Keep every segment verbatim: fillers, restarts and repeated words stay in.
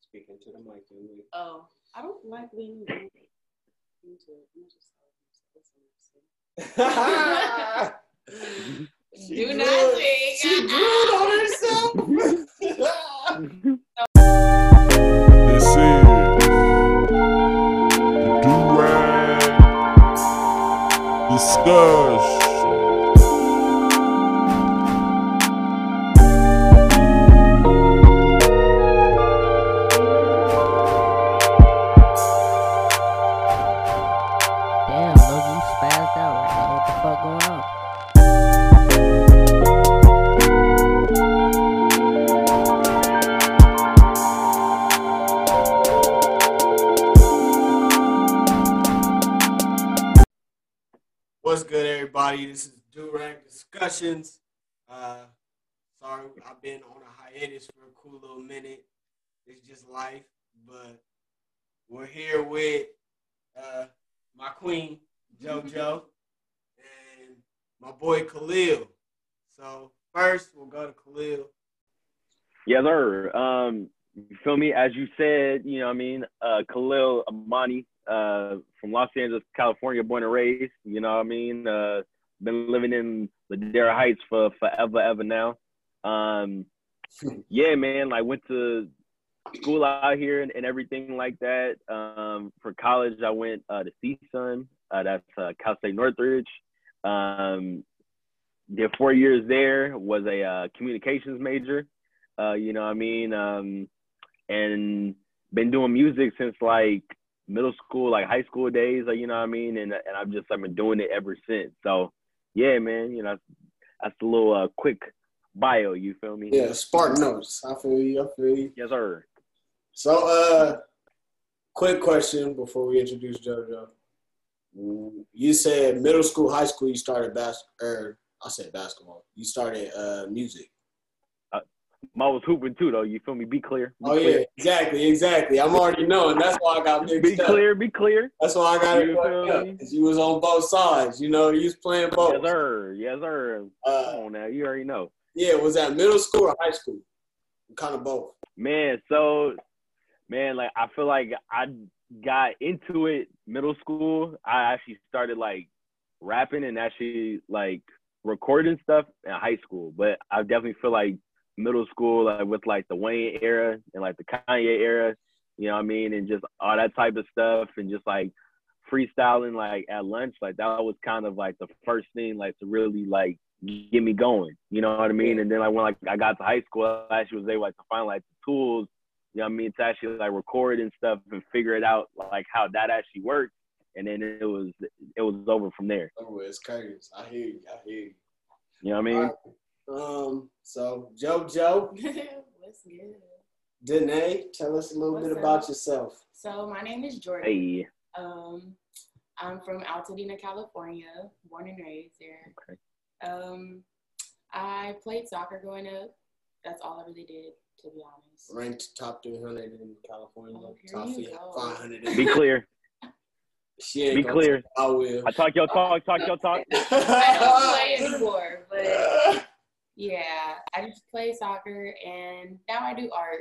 Speaking to the mic, Emily. Oh, I don't like leaning into it. She Do drew, not sing. She drew on herself. This is the Do-Rag Discussion. Damn, no, you spazzed out right now. What the fuck going on? What's good, everybody? This is Do-Rag Discussions. Uh, sorry, I've been on a hiatus for a cool little minute. It's just life, but we're here with uh, my queen, JoJo, and my boy, Khalil. So first, we'll go to Khalil. Yes, sir. Um, you feel me? As you said, you know what I mean? Uh, Khalil Amani, uh, from Los Angeles, California, born and raised. You know what I mean? Uh, been living in Ladera Heights for forever, ever now. Um, yeah, man, like went to school out here and, and everything like that. Um, for college, I went uh, to C S U N. Uh, that's uh, Cal State Northridge. Um, did four years there, was a uh, communications major. Uh, you know what I mean? Um, and been doing music since like middle school, like high school days, like, you know what I mean? And and I've just I've been doing it ever since. So yeah, man, you know, that's a little uh, quick bio, you feel me? Yeah, Spark Notes. I feel you, I feel you. Yes, sir. So, uh, quick question before we introduce JoJo. You said middle school, high school, you started bas- or I said basketball. You started uh, music. I was hooping too, though. You feel me? Be clear. Be Oh, clear. yeah, exactly, exactly. I'm already knowing. That's why I got mixed Be up. clear, be clear. That's why I got it You fucked feel up. me? 'Cause you was on both sides. You know, you was playing both. Yes, sir. Yes, sir. Uh, Come on now. You already know. Yeah, was that middle school or high school? Kind of both. Man, so, man, like, I feel like I got into it middle school. I actually started, like, rapping and actually, like, recording stuff in high school. But I definitely feel like middle school, like, with, like, the Wayne era and, like, the Kanye era, you know what I mean? And just all that type of stuff and just, like, freestyling, like, at lunch. Like, that was kind of, like, the first thing, like, to really, like, get me going, you know what I mean? And then like when like I got to high school, I actually was able like to find like the tools, you know what I mean, to actually like record and stuff and figure it out like how that actually worked. And then it was it was over from there. Oh, it's crazy. I hear you. I hear you. You know what I mean? Right. Um. So JoJo, What's good? Danae, tell us a little What's bit up? about yourself. So my name is Jordan. Hey. Um, I'm from Altadena, California, born and raised there. Okay. Um, I played soccer growing up. That's all I really did, to be honest. Ranked top three hundred in California. Oh, here top you go. five hundred. Be clear. She ain't Be gonna clear. talk, I will. I talk your talk, talk your talk. I don't play anymore, but yeah, I just play soccer and now I do art.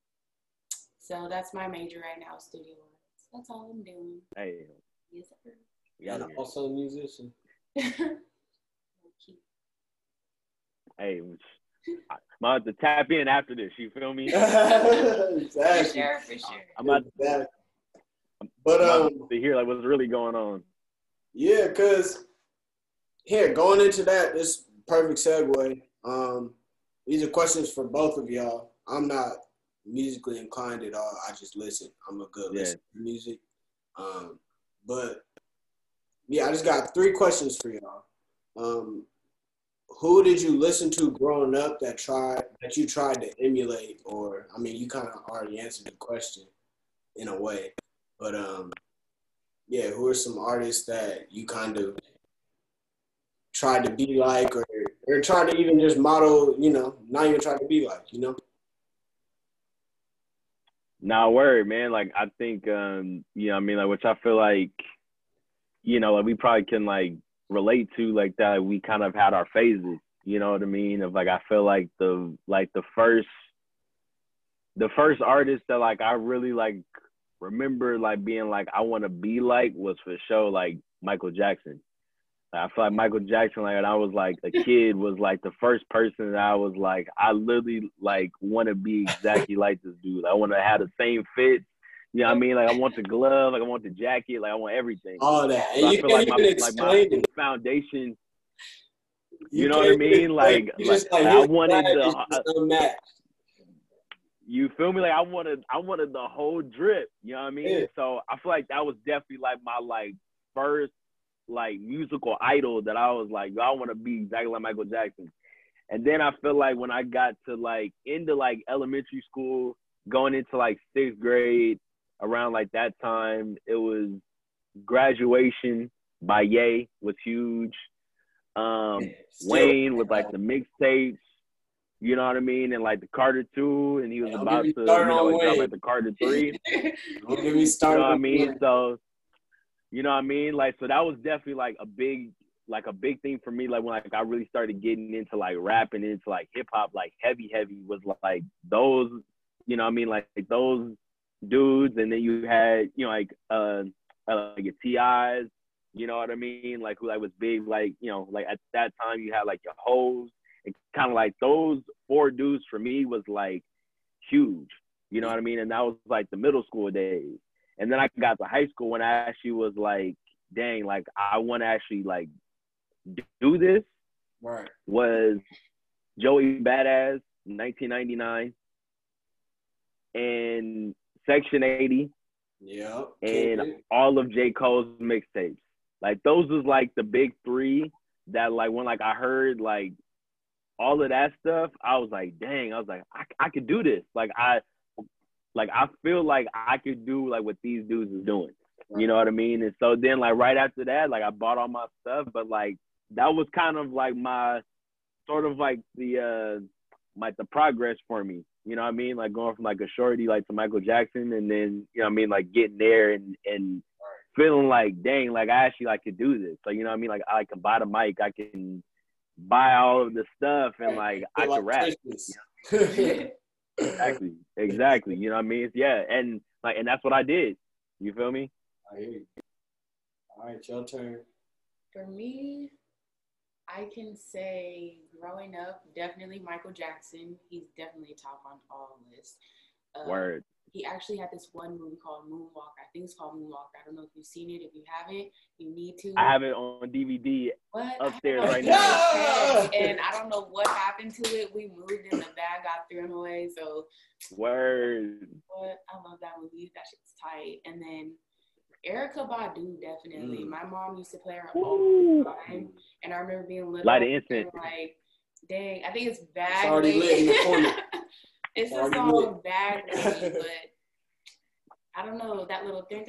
So that's my major right now, studio arts. That's all I'm doing. Hey. Yes, sir. We out And here. also a musician. Hey, I'm about to tap in after this. You feel me? exactly. For sure, for sure. I'm about, Exactly. But I'm um, about to hear like what's really going on. yeah, cause here going into that, this perfect segue. Um, these are questions for both of y'all. I'm not musically inclined at all. I just listen. I'm a good Yeah. listener to music. Um, but yeah, I just got three questions for y'all. Um, who did you listen to growing up that tried that you tried to emulate? Or I mean, you kind of already answered the question in a way, but um, yeah, who are some artists that you kind of tried to be like, or or tried to even just model? You know, not even try to be like. You know. Nah, word, man. Like, I think, um, you know what I mean? Like, which I feel like, you know, like, we probably can, like, relate to, like, that we kind of had our phases, you know what I mean? Of, like, I feel like the, like, the first the first artist that like I really like remember like being like I want to be like was for sure like Michael Jackson. I feel like Michael Jackson, like when I was like a kid, was like the first person that I was like, I literally like want to be exactly like this dude. I want to have the same fit. You know what I mean? Like I want the glove, like I want the jacket, like I want everything. All that. And So I you feel can't like my, even like my explain it. foundation. You, You know what I can't mean? even Like, explain it. You like, just like, like I his wanted swag the. is Uh, just unmatched. you feel me? Like I wanted, I wanted the whole drip. You know what I mean? Yeah. So I feel like that was definitely like my like first like musical idol that I was like, yo, I want to be exactly like Michael Jackson. And then I feel like when I got to like into like elementary school, going into like sixth grade, around like that time, it was Graduation by Ye was huge. Um, Still- Wayne with like the mixtapes, you know what I mean, and like the Carter two, and he was Don't about get to, me you know, started on like drop Wayne. like the Carter three. Don't get me You started. know what I on mean? Wayne. So, you know what I mean? Like, so that was definitely like a big, like a big thing for me. Like when like I really started getting into like rapping, into like hip hop, like heavy, heavy was like those, you know what I mean? Like, like those dudes, and then you had, you know, like uh, uh like your T Is, you know what I mean? Like who like was big, like, you know, like at that time you had like your hoes, and kind of like those four dudes for me was like huge, you know what I mean? And that was like the middle school days. And then I got to high school when I actually was like, dang, like I want to actually like do this. Right. Was Joey Badass, nineteen ninety-nine, and Section eighty, Yeah. and all of J. Cole's mixtapes. Like those was like the big three that like when like I heard like all of that stuff, I was like, dang, I was like, I, I could do this. Like I like I feel like I could do like what these dudes is doing. You know what I mean? And so then like right after that, like I bought all my stuff, but like that was kind of like my sort of like the uh like the progress for me. You know what I mean? Like going from like a shorty like to Michael Jackson, and then, you know what I mean, like getting there and and feeling like, dang, like I actually like could do this. So you know what I mean? Like I can buy the mic, I can buy all of the stuff, and like I can rap. Exactly, exactly. You know what I mean? Yeah, and like and that's what I did. You feel me? I hear you. All right, your turn. For me, I can say growing up, definitely Michael Jackson. He's definitely top on all lists. Um, Word. He actually had this one movie called Moonwalk. I think it's called Moonwalk. I don't know if you've seen it. If you haven't, you need to. I have it on D V D what? upstairs I right now. now. And I don't know what happened to it. We moved and the bag got thrown away. So, Word. what? I love that movie. That shit's tight. And then Erykah Badu, definitely. Mm. My mom used to play her all the time. And I remember being little. Light of incense. Like, dang, I think it's Bad It's already Lady. lit in the corner. It's It's a already song lit. Bad Lady, but I don't know, that little thing.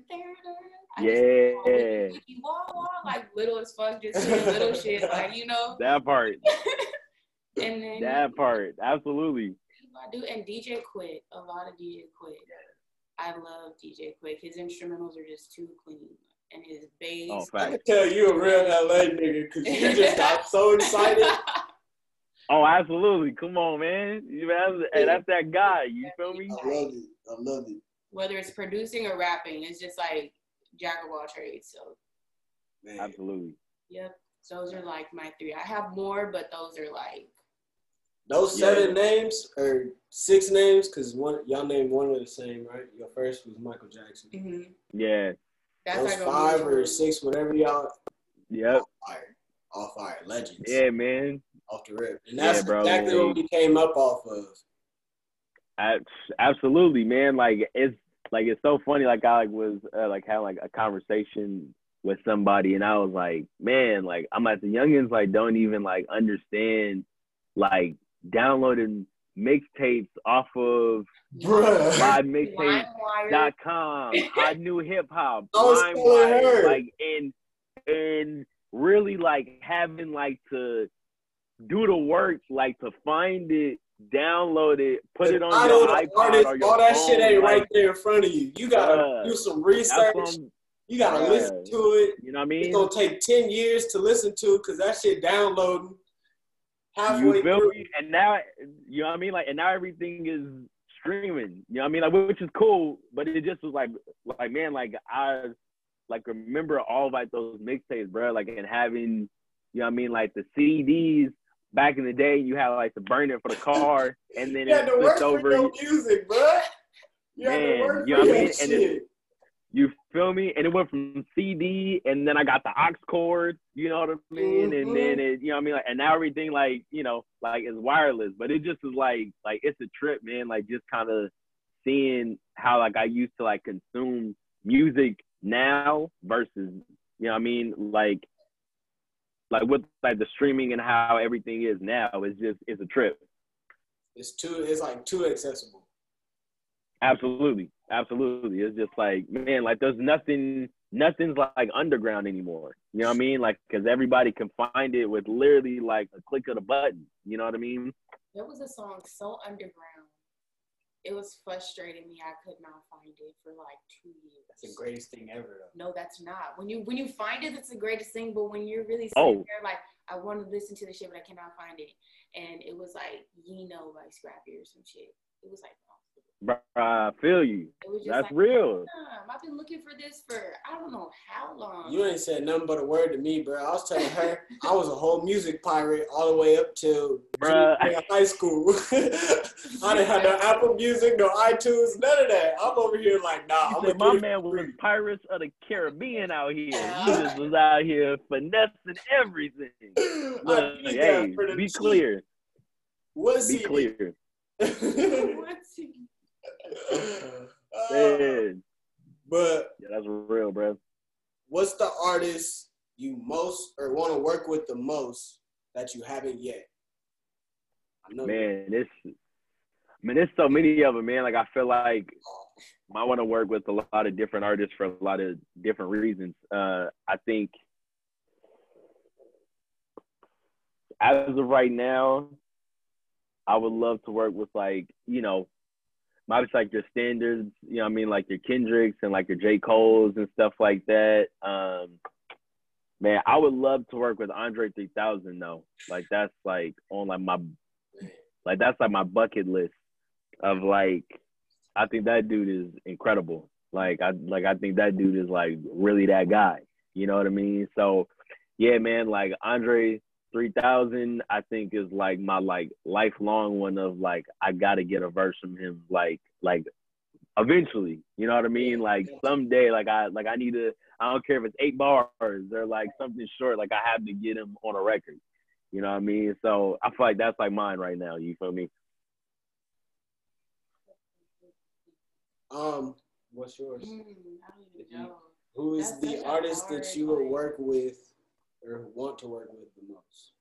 I Yeah. just wiki, wiki, wah, wah, like little as fuck, just saying little shit, like, you know. That part. And then That part. Absolutely. I do, and D J Quick, a lot of D J Quick. I love D J Quick. His instrumentals are just too clean, and his bass. Oh, I fact. can tell you a real L A nigga because you just got so excited. Oh, absolutely. Come on, man. You man, that's, that's that guy. You feel me? I love it. I love it. Whether it's producing or rapping, it's just like jack of all trades. So, Man. Absolutely. yep, those are like my three. I have more, but those are like. Those Yeah. seven names or six names, because one y'all named one of the same, right? Your first was Michael Jackson. Mm-hmm. Yeah. That's Those like a five really- or six, whatever y'all, Yep. all fire, all fire, legends, Yeah, man. off the rip, and that's Yeah, bro, exactly like- what we came up off of. I, absolutely, man. Like it's like it's so funny. Like I like, was uh, like having like a conversation with somebody, and I was like, man, like I'm at the youngins like don't even like understand like downloading mixtapes off of Bruh. live mixtapes LimeWire. dot com, Hot New Hip Hop, I was telling LimeWire, her. like and and really like having like to do the work, like to find it, download it, put it on I your know the iPod artist, or your all that phone, shit ain't like, right there in front of you. You gotta Bruh. do some That's research. what I'm- You gotta Bruh. listen to it. you know what I It's mean? gonna take ten years to listen to because that shit downloading halfway You feel through. me? And now, you know what I mean? Like, and now everything is streaming. You know what I mean? Like, which is cool, but it just was like, like man, like I like remember all like those mixtapes, bro. Like and having, you know what I mean? Like the C Ds back in the day, you had like to burn it for the car, and then you it had to work switched over. For your music, bro. You man, had to work you for know what I your mean? shit. And it, you feel me? And it went from C D, and then I got the aux cord, you know what I mean? Mm-hmm. And then it, you know what I mean? Like, and now everything like, you know, like is wireless. But it just is like, like it's a trip, man. Like just kind of seeing how like I used to like consume music now versus, you know what I mean? Like, like with like the streaming and how everything is now, it's just it's a trip. It's too. It's like too accessible. Absolutely. Absolutely. It's just like, man, like there's nothing, nothing's like underground anymore. You know what I mean? Like, because everybody can find it with literally like a click of the button. You know what I mean? There was a song so underground. It was frustrating me. I could not find it for like two years. That's the greatest thing ever, though. No, that's not. When you when you find it, it's the greatest thing. But when you're really sitting Oh. there, like, I want to listen to the shit, but I cannot find it. And it was like, you know, like Scrappy or some shit. It was like, oh. Bruh, I feel you. It was just That's like, real. Damn, I've been looking for this for I don't know how long. You ain't said nothing but a word to me, bro. I was telling her I was a whole music pirate all the way up till Bruh. high school. I didn't have no Apple Music, no iTunes, none of that. I'm over here like, nah. I'm Said, my man was Pirates of the Caribbean out here. He just was out here finessing everything. Look, hey, be cheap. Clear. What be clear. What's he? uh, but yeah, that's real, bro. What's the artist you most or want to work with the most that you haven't yet? I know man, this. I mean, there's so many of them, man. Like I feel like I want to work with a lot of different artists for a lot of different reasons. Uh, I think as of right now, I would love to work with like you know. Obviously, like your standards, you know what I mean? Like your Kendricks and like your J. Cole's and stuff like that. Um, man, I would love to work with Andre three thousand though. Like that's like on like my, like that's like my bucket list of like, I think that dude is incredible. Like I, like I think that dude is like really that guy. You know what I mean? So yeah, man, like Andre three thousand, I think is like my like lifelong one of like I gotta get a verse from him like like eventually, you know what I mean? Like someday, like I like I need to. I don't care if it's eight bars or like something short. Like I have to get him on a record. You know what I mean? So I feel like that's like mine right now. You feel me? Um, what's yours? Mm, I don't even know. Who is That's the artist that you would work with or want to work with the most?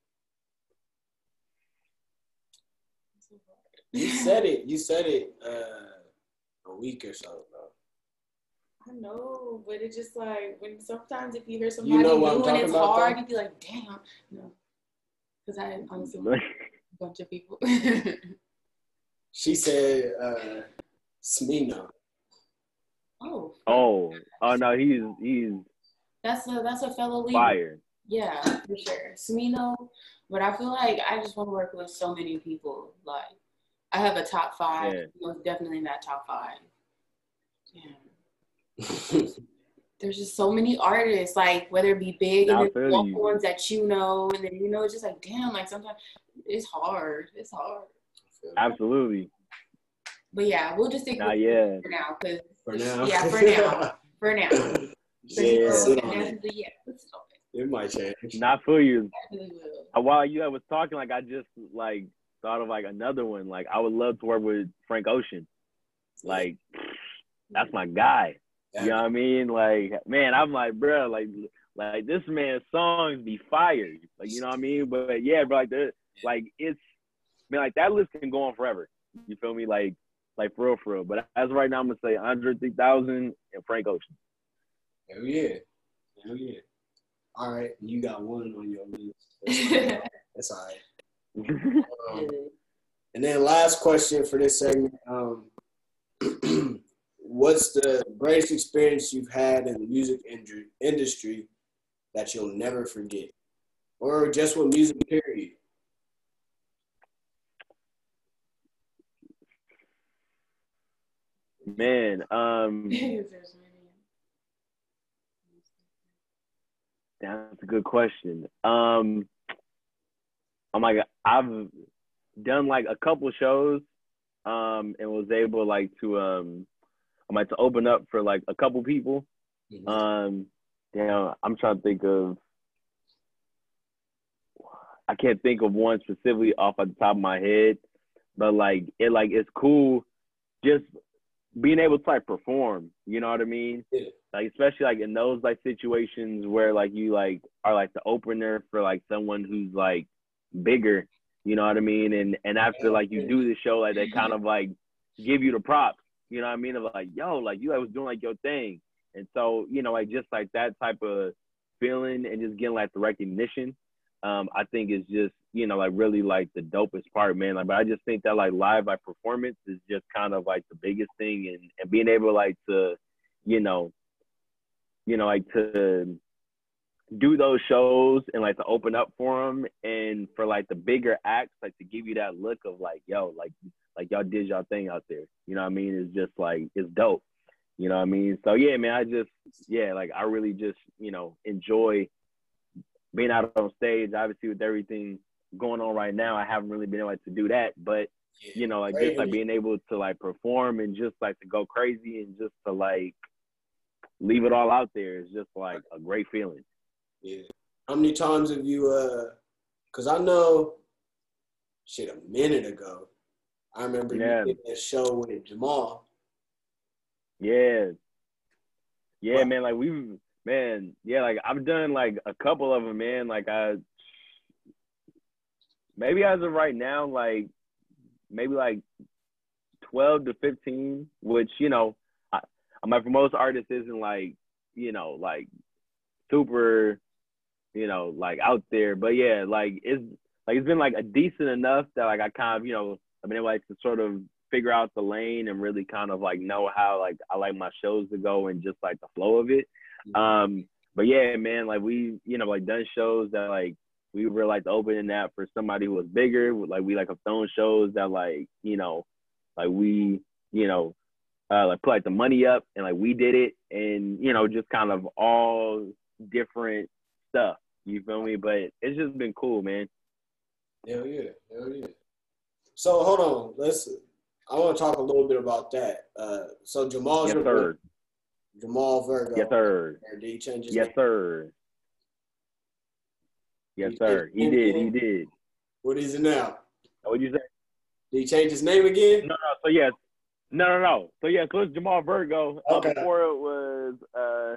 You said it. You said it uh, a week or so ago. I know, but it's just like when sometimes if you hear somebody you know what doing I'm talking it's about, hard, though? you'd be like, damn. No. Because I honestly a bunch of people. She said uh, Smino. Oh. Oh. Oh no, he's he's That's a that's a fellow leader. fire. Yeah, for sure. Smino, but I feel like I just want to work with so many people. Like I have a top five. Yeah. You know, definitely in that top five. Yeah. There's just so many artists, like whether it be big Nah, and then local you. ones that you know, and then you know, it's just like damn, like sometimes it's hard. It's hard. Absolutely. But yeah, we'll just stick Nah, with yeah. for now, cause For now. yeah, for now, for now. Yeah, yeah, sit on it. yeah, let's stop it. It might change. Not for you. Definitely will. While you was talking, like I just like thought of like another one. Like I would love to work with Frank Ocean. Like that's my guy. You know what I mean? Like, man, I'm like, bro, like, like this man's songs be fire. Like, you know what I mean? But yeah, bro, like, the, like it's, man, like that list can go on forever. You feel me? Like, like for real, for real. But as of right now, I'm gonna say Andre three thousand and Frank Ocean. Hell yeah, hell yeah. All right, you got one on your list. That's all right. Um, and then last question for this segment. Um, what's the greatest experience you've had in the music industry that you'll never forget? Or just with music, period? Man, um, There's many. that's a good question. Um, I'm like, I've done like a couple shows, um, and was able like to um, I'm like to open up for like a couple people. Mhm. Um, you know, I'm trying to think of. I can't think of one specifically off at the top of my head, but like it, like it's cool, just being able to like perform. You know what I mean? Yeah. Like especially like in those like situations where like you like are like the opener for like someone who's like bigger. You know what I mean? And and after like you do the show, like they kind of like give you the props. You know what I mean? Of like, yo, like you like was doing like your thing. And so, you know, like just like that type of feeling and just getting like the recognition, um, I think is just, you know, like really like the dopest part, man. Like, but I just think that like live like performance is just kind of like the biggest thing, and, and being able like to, you know, you know, like to do those shows and like to open up for them, and for like the bigger acts, like to give you that look of like, yo, like, like y'all did y'all thing out there. You know what I mean? It's just like, it's dope. You know what I mean? So yeah, man, I just, yeah, like I really just, you know, enjoy being out on stage. Obviously with everything going on right now, I haven't really been able to do that, but Yeah. you know, like just like being able to like perform and just like to go crazy and just to like leave it all out there is just like a great feeling. Yeah. How many times have you, uh, cause I know, shit, a minute ago, I remember Yeah. you did a show with Jamal. Yeah. Yeah, Wow. man, like we, man, yeah, like I've done like a couple of them, man. Like I, maybe as of right now, like maybe like twelve to fifteen, which, you know, I, I'm like for most artists isn't like, you know, like super, you know, like out there. But yeah, like it's like it's been like a decent enough that like I kind of, you know, I've been able like to sort of figure out the lane and really kind of like know how like I like my shows to go and just like the flow of it. Um, but yeah, man, like we, you know, like done shows that like we were like the opening that for somebody who was bigger. Like we like have thrown shows that like, you know, like we, you know, uh, like put like the money up and like we did it, and you know, just kind of all different stuff. You feel me? But it's just been cool, man. Hell yeah, hell yeah. So hold on, let's. I want to talk a little bit about that. Uh, so Jamal's Yes, your sir. brother, Jamal Virgo. Yes, sir. Or did he change his Yes, name? sir. Yes, He sir. changed He his did. name He again? did. What is it now? What'd you say? Did he change his name again? No, no. So yes. No, no, no. So yeah, so it's Jamal Virgo. Uh, Okay. Before it was uh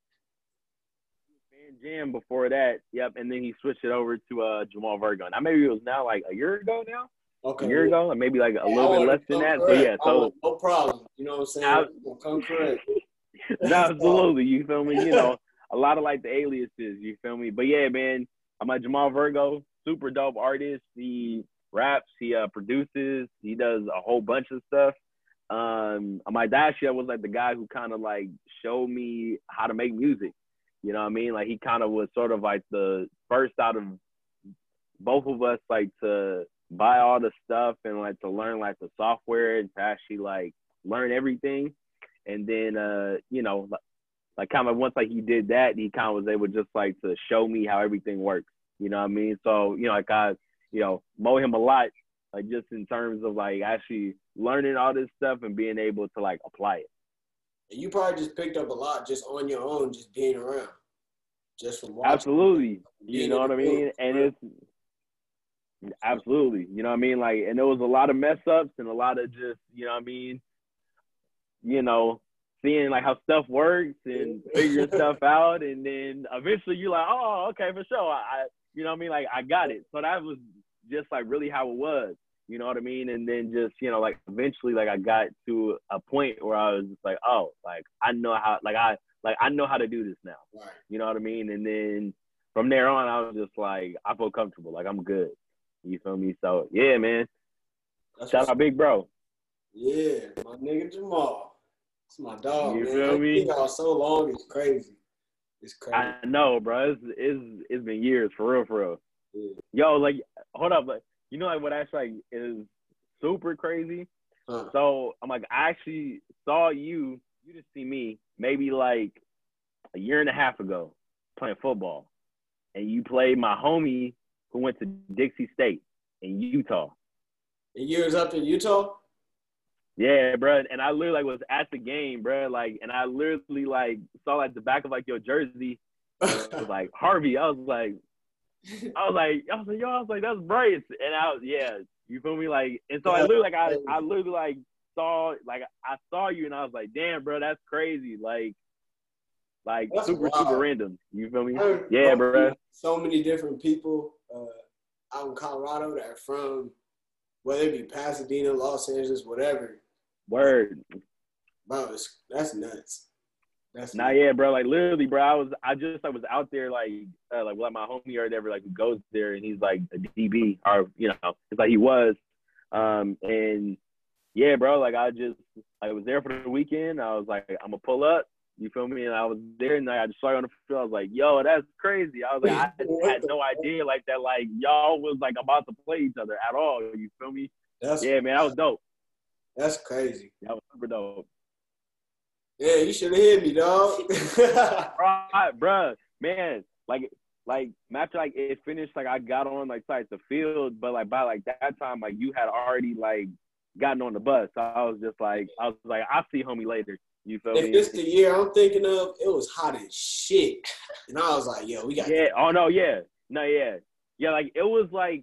Van Jam before that. Yep. And then he switched it over to uh Jamal Virgo. Now maybe it was now like a year ago now. Okay. A year ago, or maybe like a Yeah, little I bit want less to than come that. So correct. yeah, I so want no problem. You know what I'm saying? I- I'm gonna come correct. absolutely, you feel me? You know, a lot of like the aliases, you feel me? But yeah, man, I'm like Jamal Virgo, super dope artist. He raps, he uh, produces, he does a whole bunch of stuff. Um, my dad actually was like the guy who kind of like showed me how to make music. You know what I mean? Like he kind of was sort of like the first out of both of us like to buy all the stuff and like to learn like the software and to actually like learn everything. And then, uh, you know, like kind of once like he did that, he kind of was able just like to show me how everything works. You know what I mean? So, you know, like I, you know, mow him a lot, like just in terms of like actually learning all this stuff and being able to like apply it. And you probably just picked up a lot just on your own, just being around, just from watching. Absolutely. You being know in what the I mean? field. And it's absolutely, you know what I mean? Like, and there was a lot of mess ups and a lot of just, you know what I mean? You know, seeing like how stuff works and figuring stuff out, and then eventually you're like, oh, okay, for sure. I, I, you know what I mean? Like I got it. So that was just like really how it was. You know what I mean? And then just, you know, like eventually, like I got to a point where I was just like, oh, like I know how, like I, like I know how to do this now. Right. You know what I mean? And then from there on, I was just like, I feel comfortable. Like I'm good. You feel me? So yeah, man. That's Shout what's- out, big bro. Yeah, my nigga Jamal. It's my dog, You man. feel I've me? been out so long, it's crazy. It's crazy. I know, bro. It's, it's it's been years for real, for real. Yeah. Yo, like, hold up, like, you know, like what actually like, is super crazy. Huh. So I'm like, I actually saw you. You didn't see me. Maybe like a year and a half ago, playing football, and you played my homie who went to Dixie State in Utah. And you was up in Utah? Yeah, bro. And I literally like was at the game, bro. Like, and I literally like saw like the back of like your jersey. It was like Harvey. I was like, I was like, I was like, yo, I was like, that's Bryce. And I was, yeah, you feel me? Like, and so I literally like I, I literally like saw like I saw you and I was like, damn, bro, that's crazy. Like, like That's super wild. super random. You feel me? I Yeah, know bro. So many different people uh, out in Colorado that are from, whether it be Pasadena, Los Angeles, whatever. Word. Bro, it's, that's nuts. That's Nah, nuts. yeah, bro. Like literally, bro. I was, I just, I was out there, like, uh, like, like my homie or whatever, like, who goes there, and he's like a D B, or you know, it's like he was, um, and yeah, bro. Like, I just, I was there for the weekend. I was like, I'm gonna pull up. You feel me? And I was there, and I just saw you on the field. I was like, yo, that's crazy. I was like, I had no idea, like that, like y'all was like about to play each other at all. You feel me? That's Yeah, man, that was dope. That's crazy. That was super dope. Yeah, you should have hit me, dog. Right, bro, man, like, like after like it finished, like I got on like like the field, but like by like that time, like you had already like gotten on the bus. So I was just like, I was like, I'll see homie later. You feel If me? it's the year I'm thinking of, it was hot as shit, and I was like, yo, we got. Yeah. Oh no. Yeah. No. Yeah. Yeah. Like it was like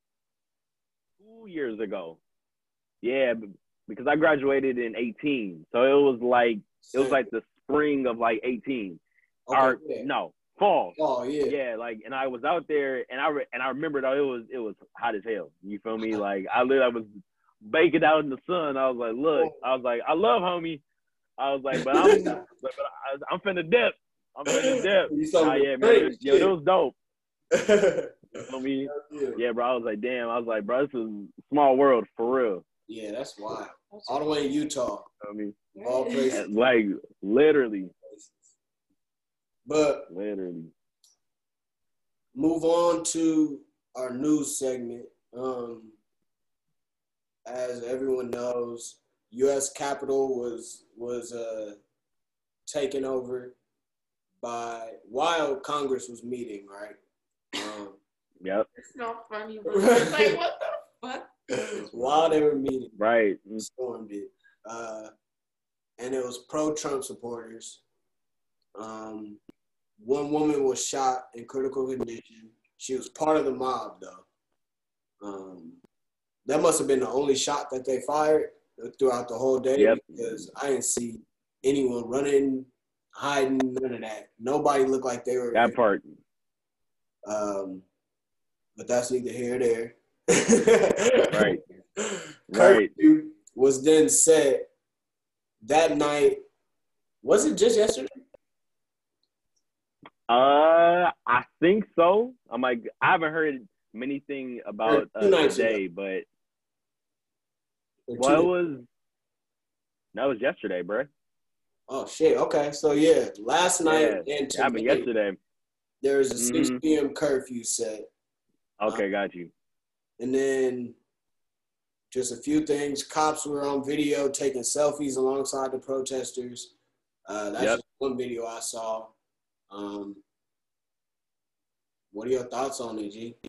two years ago. Yeah, because I graduated in eighteen, so it was like it was like the spring of like eighteen. Okay, or yeah. no, fall. Oh yeah. Yeah, like, and I was out there, and I re- and I remember though it was it was hot as hell. You feel me? Like I literally was baking out in the sun. I was like, look, I was like, I love homie. I was like, but I'm but, but I, I'm finna dip. I'm finna dip. You saw Nah, me yeah, great man. Yo, shit. it was dope. You feel me? Yeah. Yeah, bro. I was like, damn. I was like, bro, this is a small world for real. Yeah, that's wild. All the way in Utah. I mean, All places. like literally, But literally. move on to our news segment. Um, as everyone knows, U S Capitol was was uh, taken over by while Congress was meeting, right? Um, Yep. It's not funny, bro. It's like, what the fuck? while they were meeting, Right. stormed it, uh, and it was pro-Trump supporters. Um, one woman was shot in critical condition. She was part of the mob, though. Um, that must have been the only shot that they fired throughout the whole day, Yep. because I didn't see anyone running, hiding, none of that. Nobody looked like they were. That part. Um, but that's neither here nor there. Right. Right. Curfew was then set that night. Was it just yesterday? Uh, I think so. I'm like, I haven't heard anything about Two uh, nights today, ago. but Or well, it two? was that was yesterday, bro. Oh shit. Okay. So yeah, last night Yeah, and it happened today, yesterday. there was a six Mhm. p.m. curfew set, Okay, got you. and then just a few things. Cops were on video taking selfies alongside the protesters. Uh, that's Yep. just one video I saw. Um, what are your thoughts on it, G?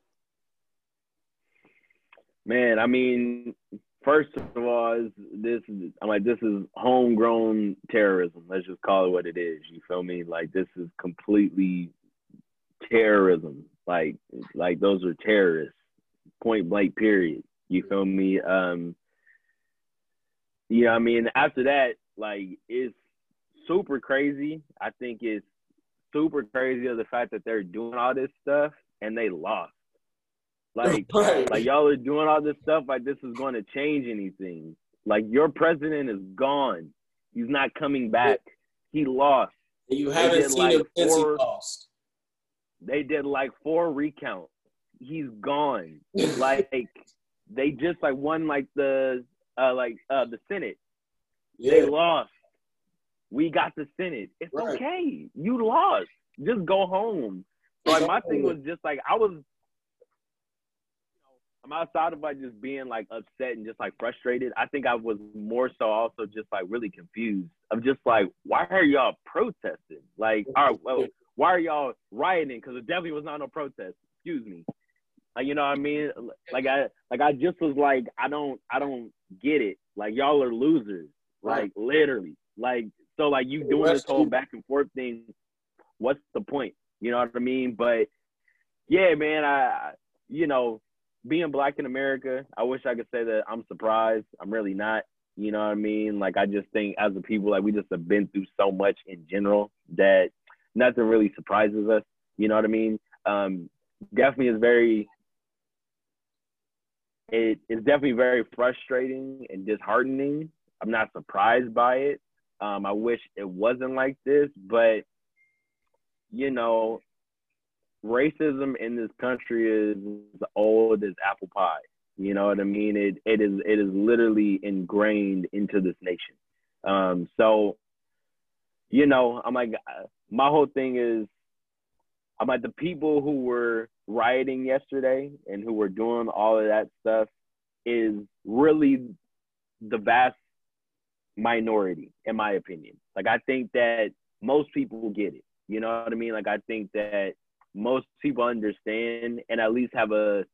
Man, I mean, first of all, is this is I'm like this is homegrown terrorism. Let's just call it what it is. You feel me? Like this is completely terrorism. Like like those are terrorists. Point blank. Period. You feel me? Um. Yeah, I mean, after that, like it's super crazy. I think it's super crazy of the fact that they're doing all this stuff and they lost. Like, Right. like y'all are doing all this stuff like this is going to change anything. Like your president is gone. He's not coming back. He lost. And you They haven't did seen like him since he four- lost. They did like four recounts. He's gone. Like they just like won like the uh like uh the Senate. They Yeah. lost. We got the Senate. It's Right. okay. You lost. Just go home. So like my thing was just like I was I'm outside of like just being like upset and just like frustrated. I think I was more so also just like really confused of just like, why are y'all protesting? Like, all right, well, why are y'all rioting? Because it definitely was not no protest. Excuse me. Like, you know what I mean? Like I like I just was like, I don't I don't get it. Like y'all are losers. Like literally. Like so like you doing this whole back and forth thing, what's the point? You know what I mean? But yeah, man, I you know, being black in America, I wish I could say that I'm surprised. I'm really not. You know what I mean? Like, I just think as a people, like, we just have been through so much in general that nothing really surprises us. You know what I mean? Um, definitely is very, it is definitely very frustrating and disheartening. I'm not surprised by it. Um, I wish it wasn't like this, but, you know, racism in this country is as old as apple pie. You know what I mean? It it is it is literally ingrained into this nation. Um, so, you know, I'm like, my whole thing is, I'm like the people who were rioting yesterday and who were doing all of that stuff is really the vast minority, in my opinion. Like, I think that most people get it. You know what I mean? Like, I think that most people understand and at least have a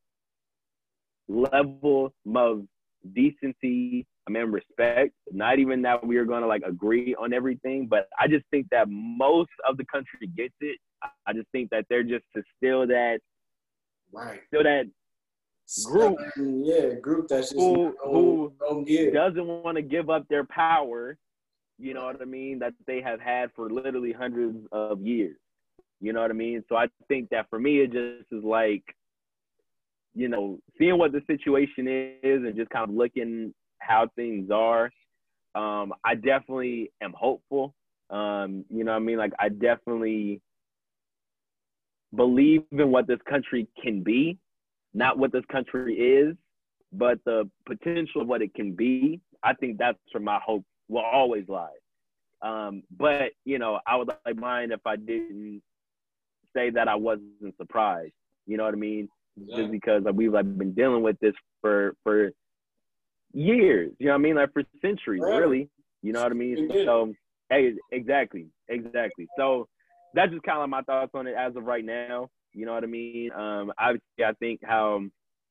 level of decency, I mean, respect. Not even that we are going to like agree on everything, but I just think that most of the country gets it. I just think that they're just to still that, right, still that group, yeah, group that's just who who don't give. doesn't want to give up their power. You know what I mean? That they have had for literally hundreds of years. You know what I mean? So I think that for me, it just is like, you know, seeing what the situation is and just kind of looking how things are. Um, I definitely am hopeful. Um, you know what I mean? Like, I definitely believe in what this country can be, not what this country is, but the potential of what it can be. I think that's where my hope will always lie. Um, but, you know, I would like mind if I didn't say that I wasn't surprised. You know what I mean? Yeah. Just because like, we've like been dealing with this for for years. You know what I mean? Like for centuries, right. Really. You know what I mean? So, hey, exactly, exactly. So that's just kind of like my thoughts on it as of right now. You know what I mean? Um, obviously, I think how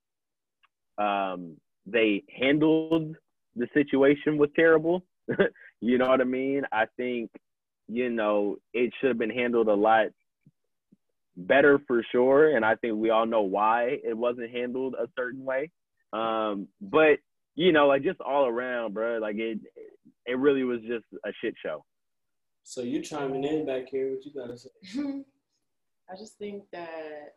um they handled the situation was terrible. You know what I mean? I think, you know, it should have been handled a lot better for sure. And I think we all know why it wasn't handled a certain way. Um, but, you know, like just all around, bro, like it, it really was just a shit show. So you chiming in back here, what you gotta say? I just think that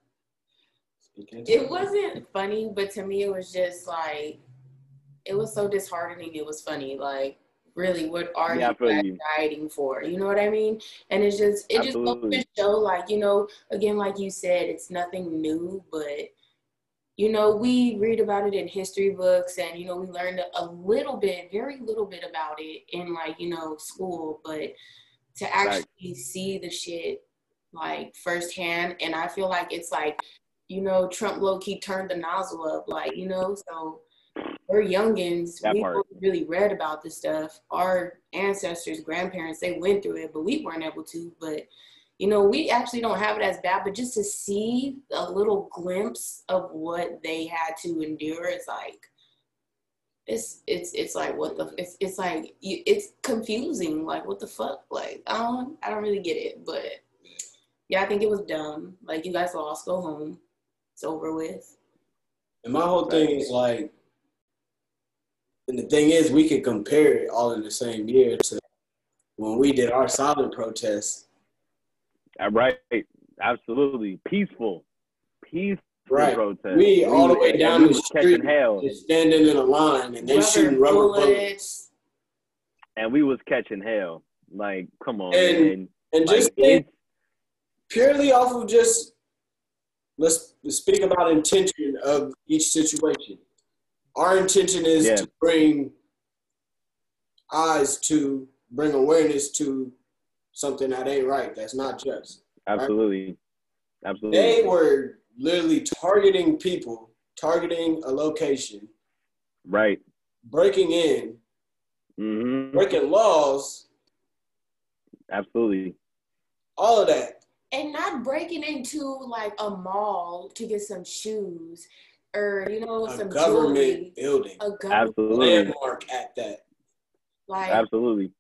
it wasn't funny, but to me it was just like, it was so disheartening. It was funny. Like, really, what are yeah, you dieting for? You know what I mean? And it's just, it Absolutely. just goes to show, like, you know, again, like you said, it's nothing new, but, you know, we read about it in history books and, you know, we learned a little bit, very little bit about it in, like, you know, school, but to actually right. see the shit, like, firsthand, and I feel like it's like, you know, Trump low-key turned the nozzle up, like, you know, so we're youngins, that we part. really read about this stuff. Our ancestors, grandparents, they went through it, but we weren't able to. But, you know, we actually don't have it as bad, but just to see a little glimpse of what they had to endure, it's like, it's, it's, it's like, what the, it's, it's like, it's confusing. Like, what the fuck? Like, I don't, I don't really get it, but yeah, I think it was dumb. Like, you guys lost, go home. It's over with. And my whole thing is like, and the thing is, we could compare it all in the same year to when we did our silent protests. Right, absolutely. Peaceful. Peaceful right. protest. We, all the way down the street, hell. just standing in a line, and they rubber shooting rubber bullets. bullets. And we was catching hell. Like, come on, and, man. And like, just think, purely off of just, let's speak about intention of each situation. Our intention is yeah. to bring eyes to, bring awareness to something that ain't right, that's not just. Absolutely. Right? Absolutely. They were literally targeting people targeting a location, Right. breaking in, Mm-hmm. breaking laws, Absolutely. all of that. And not breaking into like a mall to get some shoes or, you know, A some government jewelry. building, A government Absolutely. landmark at that. like Absolutely.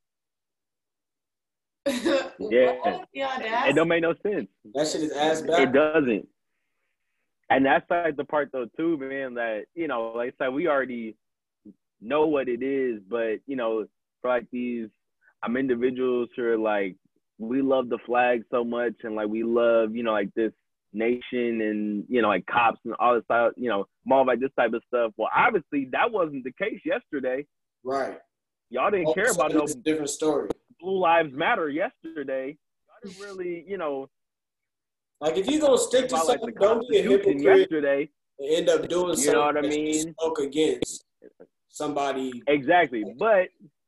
what? Yeah. Yeah, It that's don't make no sense. That shit is ass It back. doesn't. And that's like the part though too, man, that, you know, like I said, we already know what it is, but you know, for like these I'm individuals who are like, we love the flag so much and like we love, you know, like this nation and, you know, like cops and all this stuff, you know, more like this type of stuff. Well, obviously that wasn't the case yesterday. Right. Y'all didn't All of care a about sudden, no it's a different story. Blue Lives Matter yesterday. Y'all didn't really, you know, Like if you're gonna stick to about like something, the don't be a Constitution hypocrite yesterday. and end up doing You know something what I that you mean? spoke against somebody. Exactly. But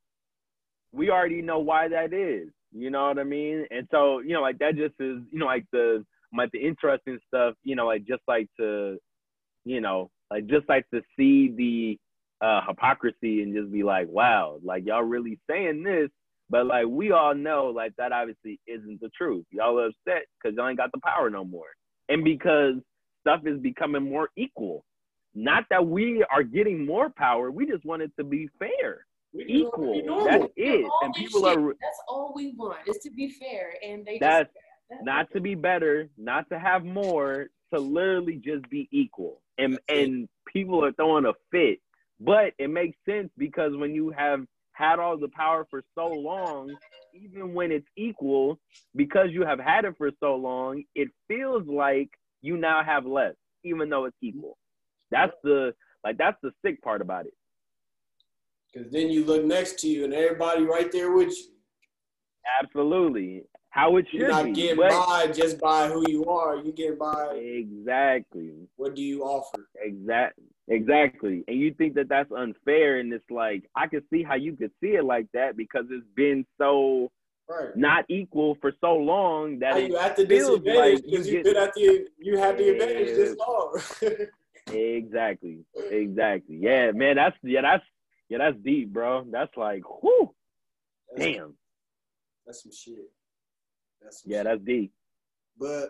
we already know why that is. You know what I mean? And so, you know, like that just is, you know, like the like the interesting stuff, you know, like just like to, you know, like just like to see the uh hypocrisy and just be like, wow, like y'all really saying this, but like we all know like that obviously isn't the truth. Y'all are upset because y'all ain't got the power no more. And because stuff is becoming more equal. Not that we are getting more power, we just want it to be fair. We Equal. be normal. That's the it. And only people shit. are That's all we want is to be fair, and they that's just not to be better, not to have more, to literally just be equal. And That's it. and people are throwing a fit. But it makes sense because when you have had all the power for so long, even when it's equal, because you have had it for so long, it feels like you now have less, even though it's equal. That's the like that's the sick part about it. Because then you look next to you and everybody right there with you. Absolutely. How it You're should not be. getting But by just by who you are. You get by exactly. what do you offer. Exact, exactly. And you think that that's unfair, and it's like, I can see how you could see it like that because it's been so Right. not equal for so long that Now it you at the feels disadvantage like because you you've get been at the you had the advantage this Yeah. long. exactly, exactly. Yeah, man, that's yeah, that's yeah, that's deep, bro. That's like, whoo, That's, damn. that's some shit. That's some Yeah, shit. that's deep. But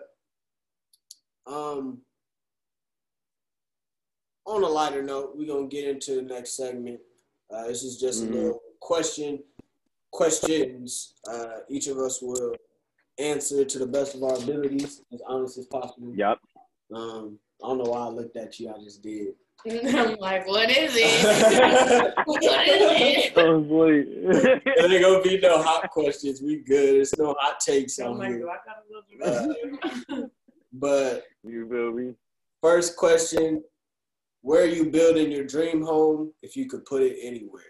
um, on a lighter note, we're gonna get into the next segment. Uh, this is just Mhm. a little question, questions. Uh, each of us will answer to the best of our abilities, as honest as possible. Yep. Um, I don't know why I looked at you. I just did. I'm like, what is it? What is it? I was like, There ain't gonna be no hot questions. We good. There's no hot takes I'm on like, here. do I gotta look Uh, but you feel me? first question: where are you building your dream home if you could put it anywhere?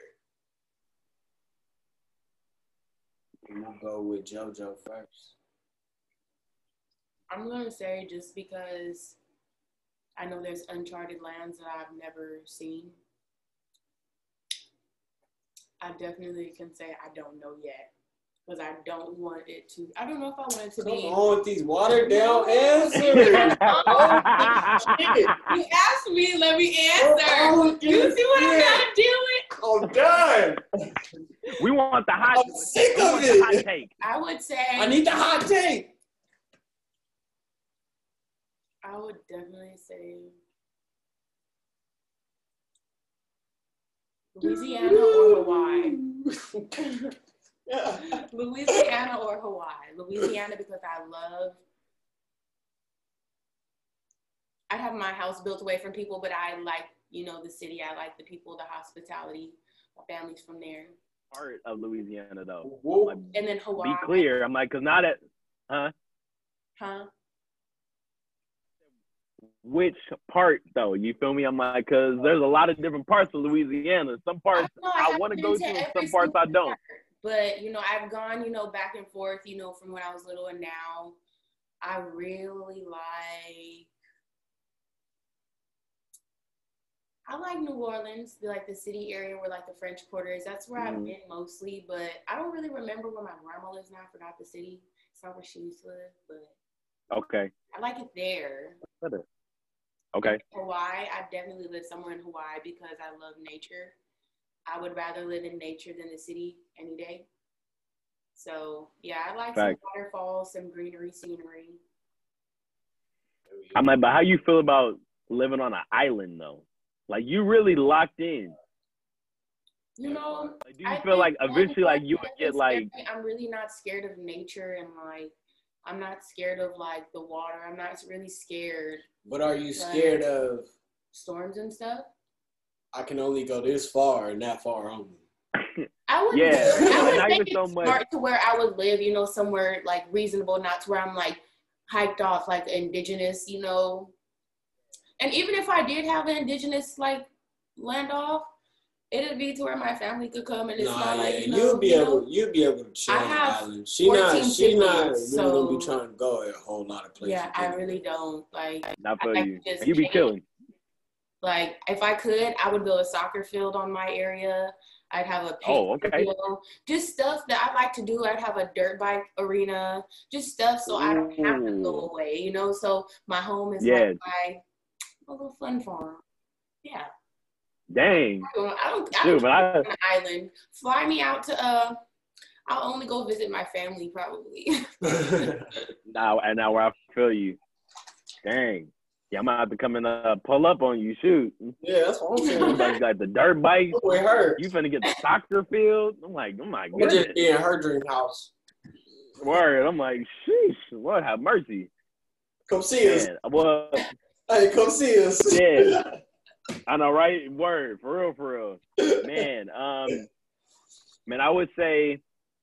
We'll go with JoJo first. I'm gonna say just because I know there's uncharted lands that I've never seen. I definitely can say I don't know yet because I don't want it to. I don't know if I want it to Come be. on with these watered down No. answers. Oh, Shit. You asked me, let me Oh, answer. You see what I'm yeah. not doing? I'm done. We want the hot. I'm sick we of want the hot it. take. I would say I need the hot take. I would definitely say Louisiana or Hawaii. Louisiana or Hawaii. Louisiana because I love. I'd have my house built away from people, but I like, you know, the city. I like the people, the hospitality. My family's from there. Part of Louisiana, though. Whoa. Like, And then Hawaii. be clear. I'm like, cause not at, huh? Huh? Which part though? You feel me? I'm like, cause there's a lot of different parts of Louisiana. Some parts I, know, I, haven't want to been go to, every and some parts I single don't. part. But, you know, I've gone, you know, back and forth, you know, from when I was little and now. I really like, I like New Orleans, like the city area where like the French Quarter is. That's where Mhm. I've been mostly, but I don't really remember where my grandma lives now. I forgot the city. It's not where she used to live, but Okay. I like it there. Okay. Hawaii, I definitely live somewhere in Hawaii because I love nature. I would rather live in nature than the city any day. So yeah, I like Fact. some waterfalls, some greenery, scenery. I'm like, but how you feel about living on an island though? Like you really locked in. You know, Like, do you I feel like think eventually, one like you thing would get that like? scares me, I'm really not scared of nature and like I'm not scared of like the water. I'm not really scared But are you scared of? storms and stuff. I can only go this far and that far only. I would, Yeah, I would not make even it so much. smart to where I would live, you know, somewhere like reasonable, not to where I'm like hiked off like indigenous, you know. And even if I did have an indigenous like land off, it'd be to where my family could come and it's Nah, not yeah, like, you know, you'll be you able, know, you'll be able to chill I on the have island. She not, fourteen she not really siblings, gonna be so- trying to go a whole lot of places. yeah, I really don't like. Not I for like you. to just You be chill. chilling. Like if I could, I would build a soccer field on my area. I'd have a paint Oh, okay. studio. Just stuff that I like to do. I'd have a dirt bike arena. Just stuff so I don't have to go Ooh. away, you know. So my home is Yeah. like my a little fun farm. Yeah. Dang. I don't. I don't, I Dude, don't but I- on an island. Fly me out to. Uh, I'll only go visit my family probably. Now and now where I feel you. Dang. Yeah, I'm gonna have to come and uh, pull up on you. Shoot. Yeah, that's what I'm You saying. guys got the dirt bike. With her, You finna get the soccer field. I'm like, oh my I'm goodness. just be in her dream house. Word. I'm like, sheesh. Lord have mercy. Come see us. Man, well, Hey, come see us. Yeah. I know, right? Word. For real, for real. Man, um, man, I would say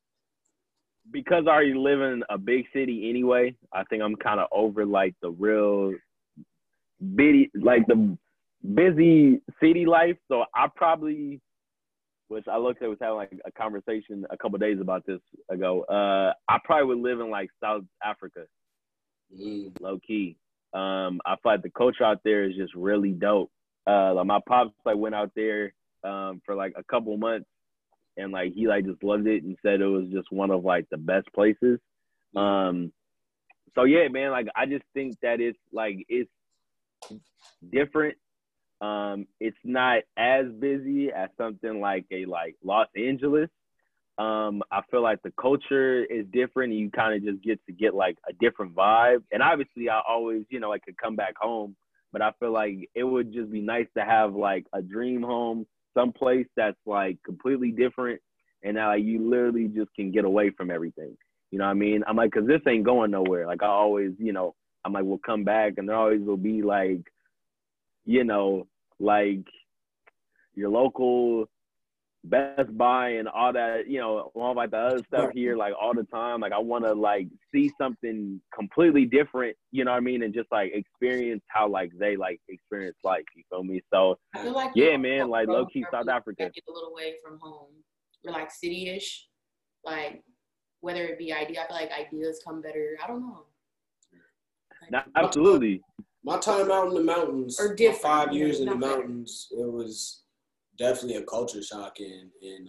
because I already live in a big city anyway, I think I'm kind of over like the real bitty, like the busy city life. So I probably, which I looked at, was having like a conversation a couple of days about this ago. Uh, I probably would live in like South Africa, Mm. low key. Um, I feel like the culture out there is just really dope. Uh, like my pops like went out there um for like a couple months, and like he like just loved it and said it was just one of like the best places. Um, so yeah, man, like I just think that it's like it's different. Um, it's not as busy as something like a like Los Angeles. Um, I feel like the culture is different, and you kind of just get to get like a different vibe. And obviously, I always, you know, I could come back home, but I feel like it would just be nice to have like a dream home, someplace that's like completely different, and now like, you literally just can get away from everything. You know what I mean? I'm like, cause this ain't going nowhere. Like I always, you know, I'm like, we'll come back, and there always will be like, you know, like your local Best Buy and all that, you know, all like the other stuff here, like all the time. Like I want to like see something completely different, you know what I mean? And just like experience how like they like experience life, you feel me? So I feel like yeah, you man, like grow low key up South and Africa. get a little away from home. We're like city-ish, like whether it be idea. I feel like ideas come better. I don't know. Like, Not, absolutely. My time out in the mountains, Or for different, five you know, years in the not better. mountains, it was definitely a culture shock, and, and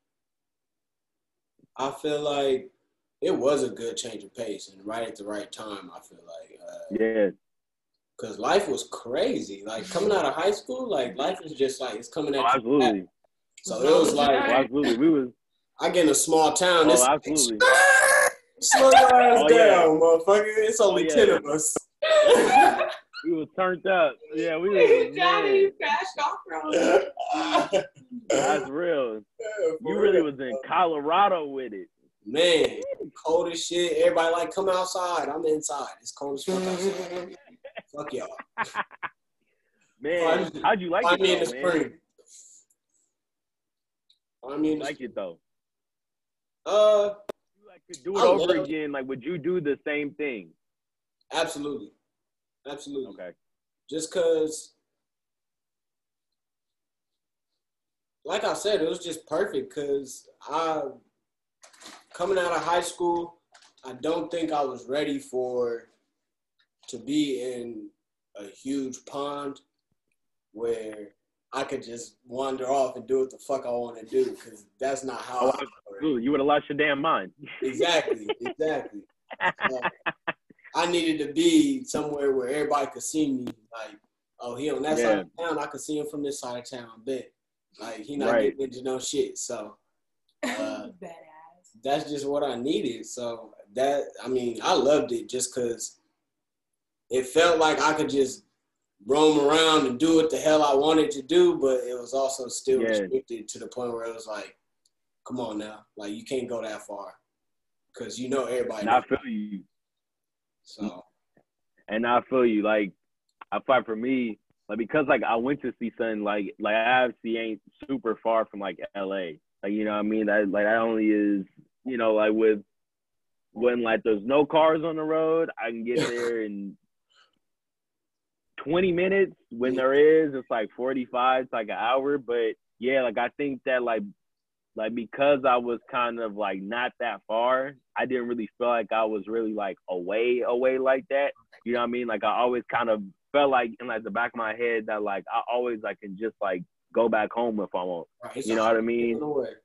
uh, I feel like it was a good change of pace, and right at the right time, I feel like. Uh, Yeah. Because life was crazy. Like, coming out of high school, like, life is just like, it's coming at Oh, you. absolutely. So it was Oh, like, absolutely. We was, I get in a small town. oh, It's absolutely. slow your ass Oh, yeah. down, motherfucker. It's only Oh, yeah. ten of us. We was turned up. Yeah, we Hey, was, Johnny, you man, crashed off from. that's real. You really was in Colorado with it. Man, cold as shit. Everybody like, come outside. I'm inside. It's cold as fuck outside. Fuck y'all. Man, Find- how'd you like Find me in it the though, man? spring. Find me in the Like spring. it though. Uh, You like to do it I over love- again, like would you do the same thing? absolutely. Absolutely. Okay. Just because, like I said, it was just perfect because I, coming out of high school, I don't think I was ready for, to be in a huge pond where I could just wander off and do what the fuck I want to do, because that's not how Oh, I Ooh, you would have lost your damn mind. Exactly, exactly. So, I needed to be somewhere where everybody could see me. Like, oh, he on that Yeah. side of town. I could see him from this side of town. Bet. Like, he not Right. getting into no shit. So uh, Badass. that's just what I needed. So that, I mean, I loved it just because it felt like I could just roam around and do what the hell I wanted to do, but it was also still Yeah. restricted to the point where it was like, come on now. Like, you can't go that far because you know everybody. And I feel you. So, And I feel you. Like, I fight for me, like, because, like, I went to see something, like, like, I obviously ain't super far from, like, L A. Like, you know what I mean? That, like, that only is, you know, like, with, when, like, there's no cars on the road, I can get there in twenty minutes. When there is, it's, like, forty-five, it's, like, an hour. But, yeah, like, I think that, like, like, because I was kind of, like, not that far, I didn't really feel like I was really, like, away, away like that. You know what I mean? Like, I always kind of felt like in, like, the back of my head that, like, I always, like, can just, like, go back home if I want. right, it's You a know what I hop mean? in the way.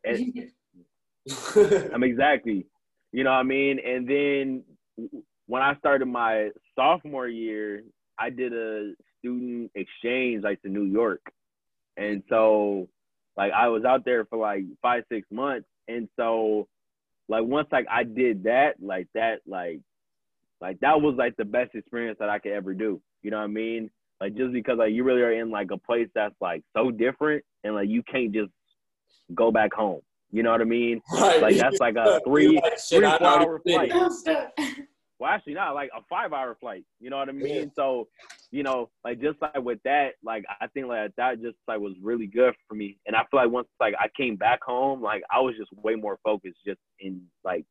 And, I'm exactly. You know what I mean? And then when I started my sophomore year, I did a student exchange, like, to New York. And so, like, I was out there for, like, five, six months. And so, like, once, like, I did that, like, that, like, like, that was, like, the best experience that I could ever do. You know what I mean? Like, just because, like, you really are in, like, a place that's, like, so different and, like, you can't just go back home. You know what I mean? Right. Like, that's, like, a three, You're like, shit, three, I four already hour did flight. it. Well, actually, not like a five-hour flight. You know what I mean? Yeah. So, you know, like, just like with that, like, I think like that just like was really good for me. And I feel like once like I came back home, like I was just way more focused, just in like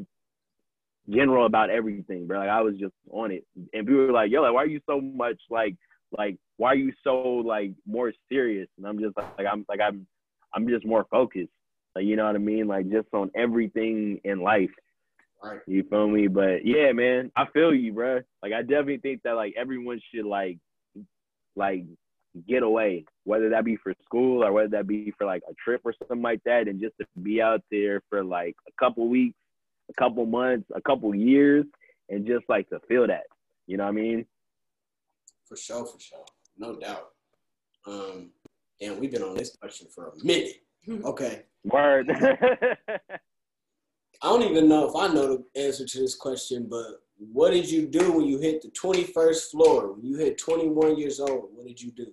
general about everything, bro. Like I was just on it. And people were like, "Yo, like, why are you so much like, like, why are you so like more serious?" And I'm just like, like I'm like I'm, I'm just more focused. Like, you know what I mean? Like just on everything in life. Right. You feel me? But yeah, man, I feel you, bro. Like I definitely think that like everyone should like like get away, whether that be for school or whether that be for like a trip or something like that, and just to be out there for like a couple weeks, a couple months, a couple years, and just like to feel that. You know what I mean? For sure, for sure. No doubt. Um, and we've been on this question for a minute. Okay. Word. I don't even know if I know the answer to this question, but what did you do when you hit the twenty-first floor? When you hit twenty-one years old, what did you do?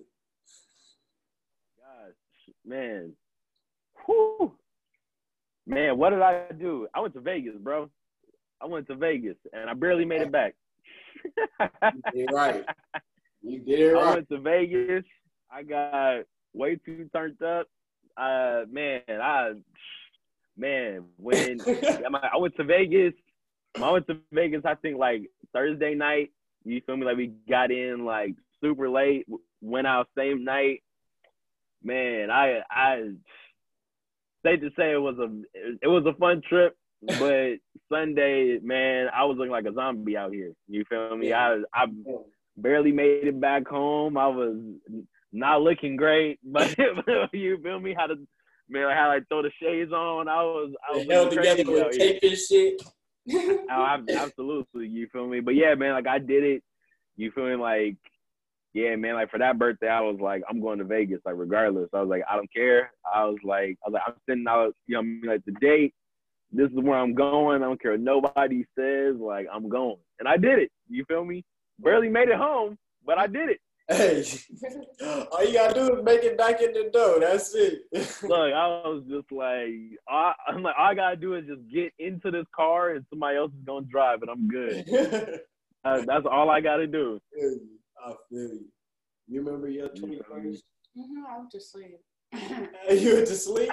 Gosh, man. Whew. Man, what did I do? I went to Vegas, bro. I went to Vegas, and I barely made it back. You did right. You did it I right. went to Vegas. I got way too turned up. Uh, man, I, man, when I went to Vegas, I went to Vegas, I think like Thursday night. You feel me? Like we got in like super late, went out same night. Man, I, I, safe to say it was a, it was a fun trip. But Sunday, man, I was looking like a zombie out here. You feel me? I, I barely made it back home. I was not looking great, but you feel me? How to, man, how I throw the shades on. I was, I was held looking together crazy with out tape and shit. here. Oh, ab- absolutely. You feel me? But yeah, man, like I did it. You feel me? Like, yeah, man, like for that birthday, I was like, I'm going to Vegas, like regardless. I was like, I don't care. I was like, I was like, I'm sending out, you know, what I mean, like the date. This is where I'm going. I don't care what nobody says. Like, I'm going. And I did it. You feel me? Barely made it home, but I did it. Hey, all you gotta do is make it back in the door. That's it. Look, I was just like, I, I'm like, all I gotta do is just get into this car and somebody else is gonna drive and I'm good. uh, that's all I gotta do. I feel you. I feel you. You remember your twenty-first? Mm-hmm, I went to sleep. You went to sleep?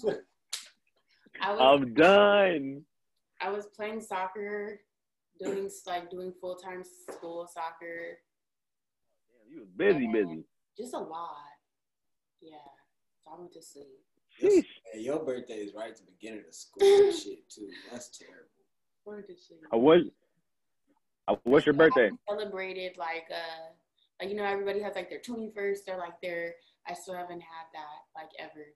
I was, I'm done. I was playing soccer, doing like doing full time school soccer. Damn, you was busy, busy. Just a lot. Yeah. So I went to sleep. Sheesh. Hey, your birthday is right at the beginning of school and shit too. That's terrible. I went to sleep. I was. I, what's your birthday? I celebrated like uh like you know everybody has like their twenty-first or like their I still haven't had that like ever.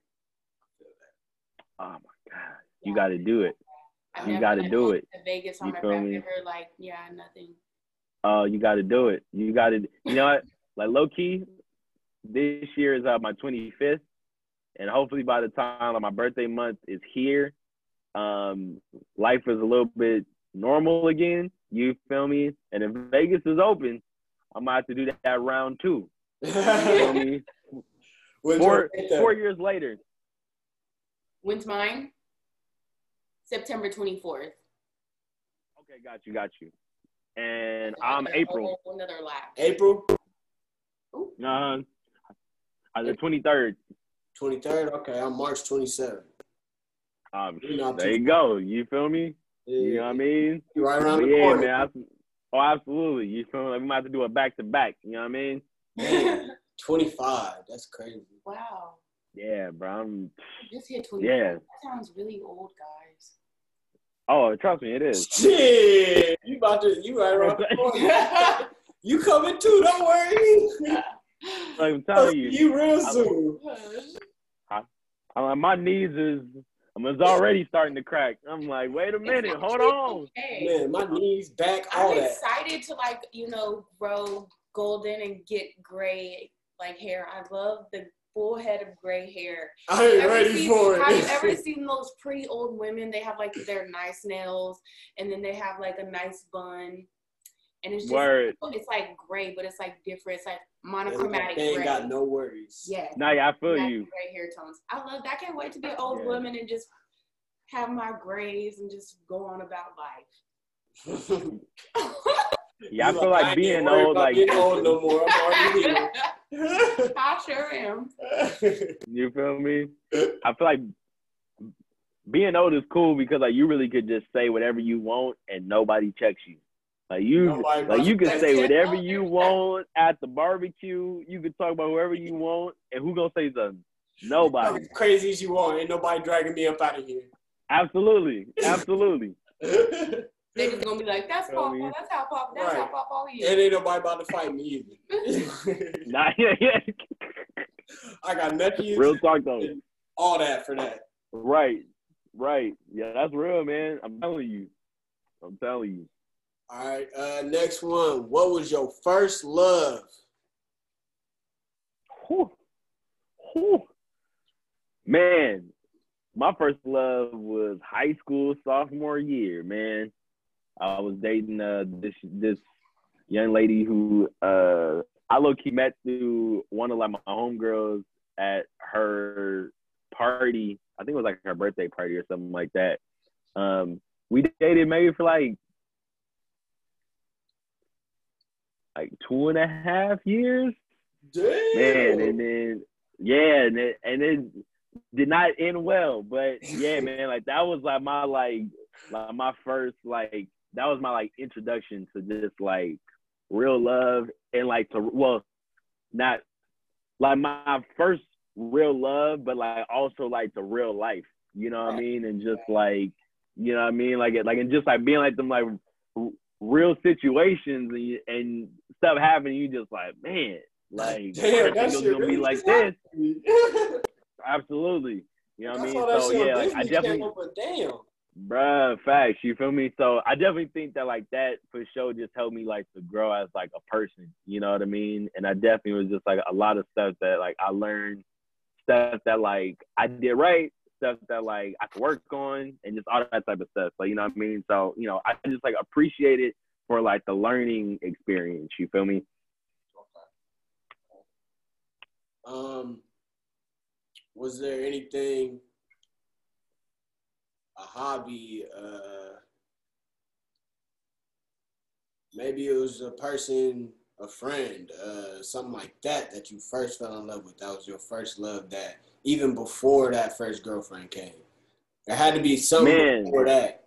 Oh my God, you got to do it. I've You never, got to like, do gone it. to Vegas on You my feel I've me? never like yeah nothing. Oh, uh, you got to do it. You got to. You know what? Like low key, this year is uh, my twenty-fifth, and hopefully by the time like, my birthday month is here, um, life is a little bit normal again. You feel me? And if Vegas is open, I'm gonna have to do that, that round two. You feel me? Four, four years later. When's mine? September twenty-fourth. Okay, got you, got you. And I'm April. Another lap. April? Uh, uh, the twenty-third. twenty-third? Okay, I'm March twenty-seventh. Um, there you go. You feel me? Yeah. You know what I mean? You're right around but the yeah, corner. man. I, oh, absolutely. You feel me? Like, we might have to do a back-to-back. You know what I mean? Man, twenty-five. That's crazy. Wow. Yeah, bro. I'm, Just hit twenty-five. yeah. That sounds really old, guys. Oh, trust me, it is. Shit. You about to, you right around the corner. You coming too, don't worry. Like, I'm telling you. You real soon. I, I, I, my knees is, I was already starting to crack. I'm like, wait a minute, hold on. Okay. Man, my knees, back, all I'm that. excited to like, you know, grow golden and get gray like hair. I love the full head of gray hair. I ain't Ever ready seen- for it. Have you ever seen those pretty old women? They have like their nice nails and then they have like a nice bun. And it's just, Word. it's like gray, but it's like different. It's like They monochromatic ain't gray. got no worries. Yeah. Nah, yeah, I feel Nice you. Gray hair tones. I love that. I can't wait to be an old Yeah. woman and just have my grays and just go on about life. Yeah, I You feel I like ain't being worried old, about like, getting old no more. I'm already here. I sure am. you feel me? I feel like being old is cool because like you really could just say whatever you want and nobody checks you. Like you, Nobody like you can about to say check whatever you. you want at the barbecue. You can talk about whoever you want, and who gonna say something? Nobody. As crazy as you want. Ain't nobody dragging me up out of here. Absolutely, absolutely. They just gonna be like, that's Feel me? Papa, that's how Papa, that's how Right. Papa And is. ain't nobody about to fight me either. Nah, yeah, yeah. I got nephews. Real talk though. All that for that. Right, right. Yeah, that's real, man. I'm telling you. I'm telling you. All right. Uh, next one. What was your first love? Whew. Whew. Man, my first love was high school sophomore year, man. I was dating uh, this this young lady who uh, I low-key met through one of like my homegirls at her party. I think it was like her birthday party or something like that. Um, we dated maybe for like like two and a half years. Damn. Man, and then yeah, and it, and it did not end well, but yeah, man, like that was like my like like my first like that was my like introduction to just like real love and like to well not like my first real love, but like also like to real life, you know what I mean, and just like you know what I mean, like it like and just like being like them like r- real situations and, you, and stuff happening, you just like man. Like, Damn, that it's shit gonna be really like just this. happened. Absolutely. You know what I That's mean? all that So shit on yeah, like I Disney definitely, Channel, but damn. bruh, facts. You feel me? So I definitely think that like that for sure just helped me like to grow as like a person. You know what I mean? And I definitely was just like a lot of stuff that like I learned, stuff that like I did right, stuff that like I could work on, and just all that type of stuff. So you know what I mean? So you know I just like appreciate it for like the learning experience. You feel me? Um, was there anything, a hobby, uh, maybe it was a person, a friend, uh, something like that, that you first fell in love with? That was your first love, that even before that first girlfriend came. There had to be something Man. before that.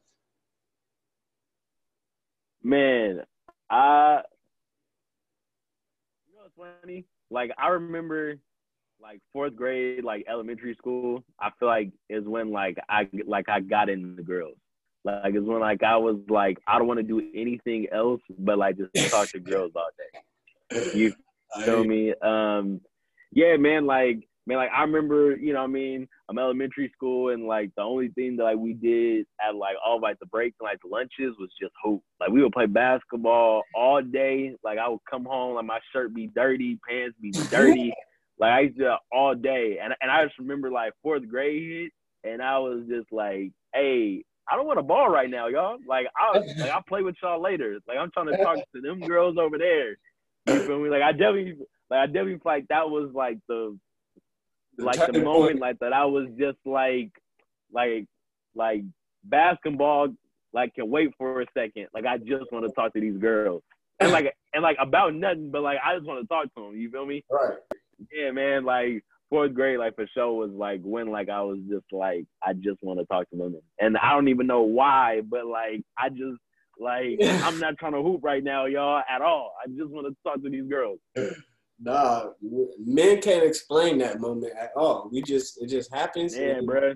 Man, I, you know what's funny? Like, I remember, like, fourth grade, like, elementary school, I feel like is when, like, I, like, I got into girls. Like, it's when, like, I was, like, I don't want to do anything else but, like, just talk to girls all day. You feel me? Um, yeah, man, like, man, like I remember, you know what I mean, I'm elementary school and like the only thing that like we did at like all like the breaks and like the lunches was just hoop. Like we would play basketball all day. Like I would come home, like my shirt be dirty, pants be dirty. Like I used to all day. And and I just remember like fourth grade hit and I was just like, hey, I don't want a ball right now, y'all. Like I was, like I'll play with y'all later. Like I'm trying to talk to them girls over there. You feel me? Like I definitely like I definitely feel like that was like the like the moment point. Like that I was just like like like basketball like can wait for a second. Like I just want to talk to these girls. And like and like about nothing, but like I just want to talk to them, you feel me? Right. Yeah, man, like fourth grade, like for sure was like when like I was just like I just want to talk to women. And I don't even know why, but like I just like I'm not trying to hoop right now, y'all, at all. I just want to talk to these girls. Nah, men can't explain that moment at all. We just it just happens. Yeah, bro.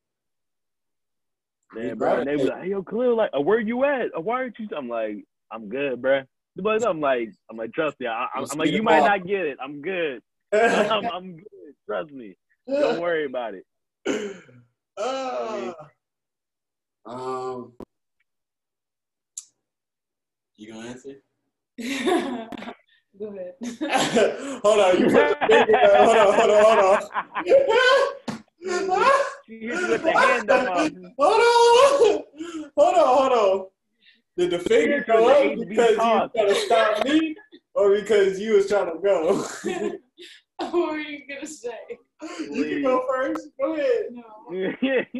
Yeah, bro. And they be like, hey, yo, Khalil, like, uh, where you at? Uh, why aren't you? I'm like, I'm good, bro. But I'm like, I'm like, trust me. I, I'm, I'm like, you might not get it. I'm good. I'm, I'm good. Trust me. Don't worry about it. Uh, um, you gonna answer? Go ahead. Hold on, you put the finger. Hold on, hold on, hold on. She hit you with the hand up. Hold on, hold on, hold on. Did the finger go up because you trying to stop me, or because you was trying to go? What were you gonna say? You can go first. Go ahead. No.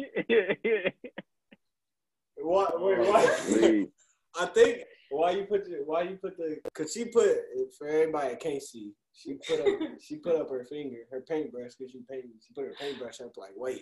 What? Wait, why? I think why you put the why you put the because she put for everybody that can't see. She put up she put up her finger, her paintbrush because she painted. She put her paintbrush up like wait.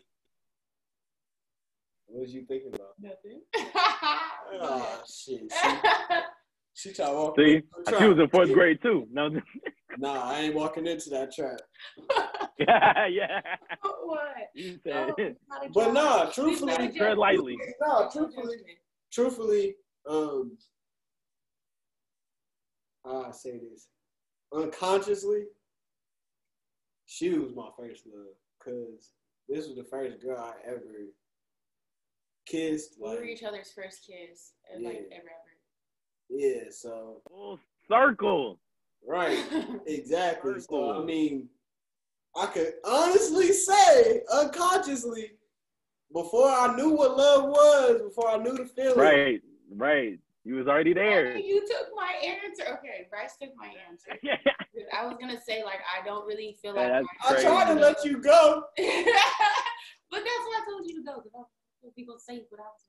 What was you thinking about? Nothing. Oh shit. She, she tried to walk. See, she was in fourth grade too. No. Nah, I ain't walking into that trap. Yeah, yeah. What? You said. No, but nah, truthfully, tread lightly. Nah, truthfully, truthfully, um, how I say this, unconsciously, she was my first love, cause this was the first girl I ever kissed. We like, were each other's first kiss, and yeah. like ever, ever. Yeah, so full circle. Right, exactly. So I mean, I could honestly say, unconsciously, before I knew what love was, before I knew the feeling. Right, right. You was already there. You took my answer. Okay, Bryce took my answer. I was gonna say like I don't really feel like yeah, I tried to let you go, but that's why I told you to go. Because I feel people say what I was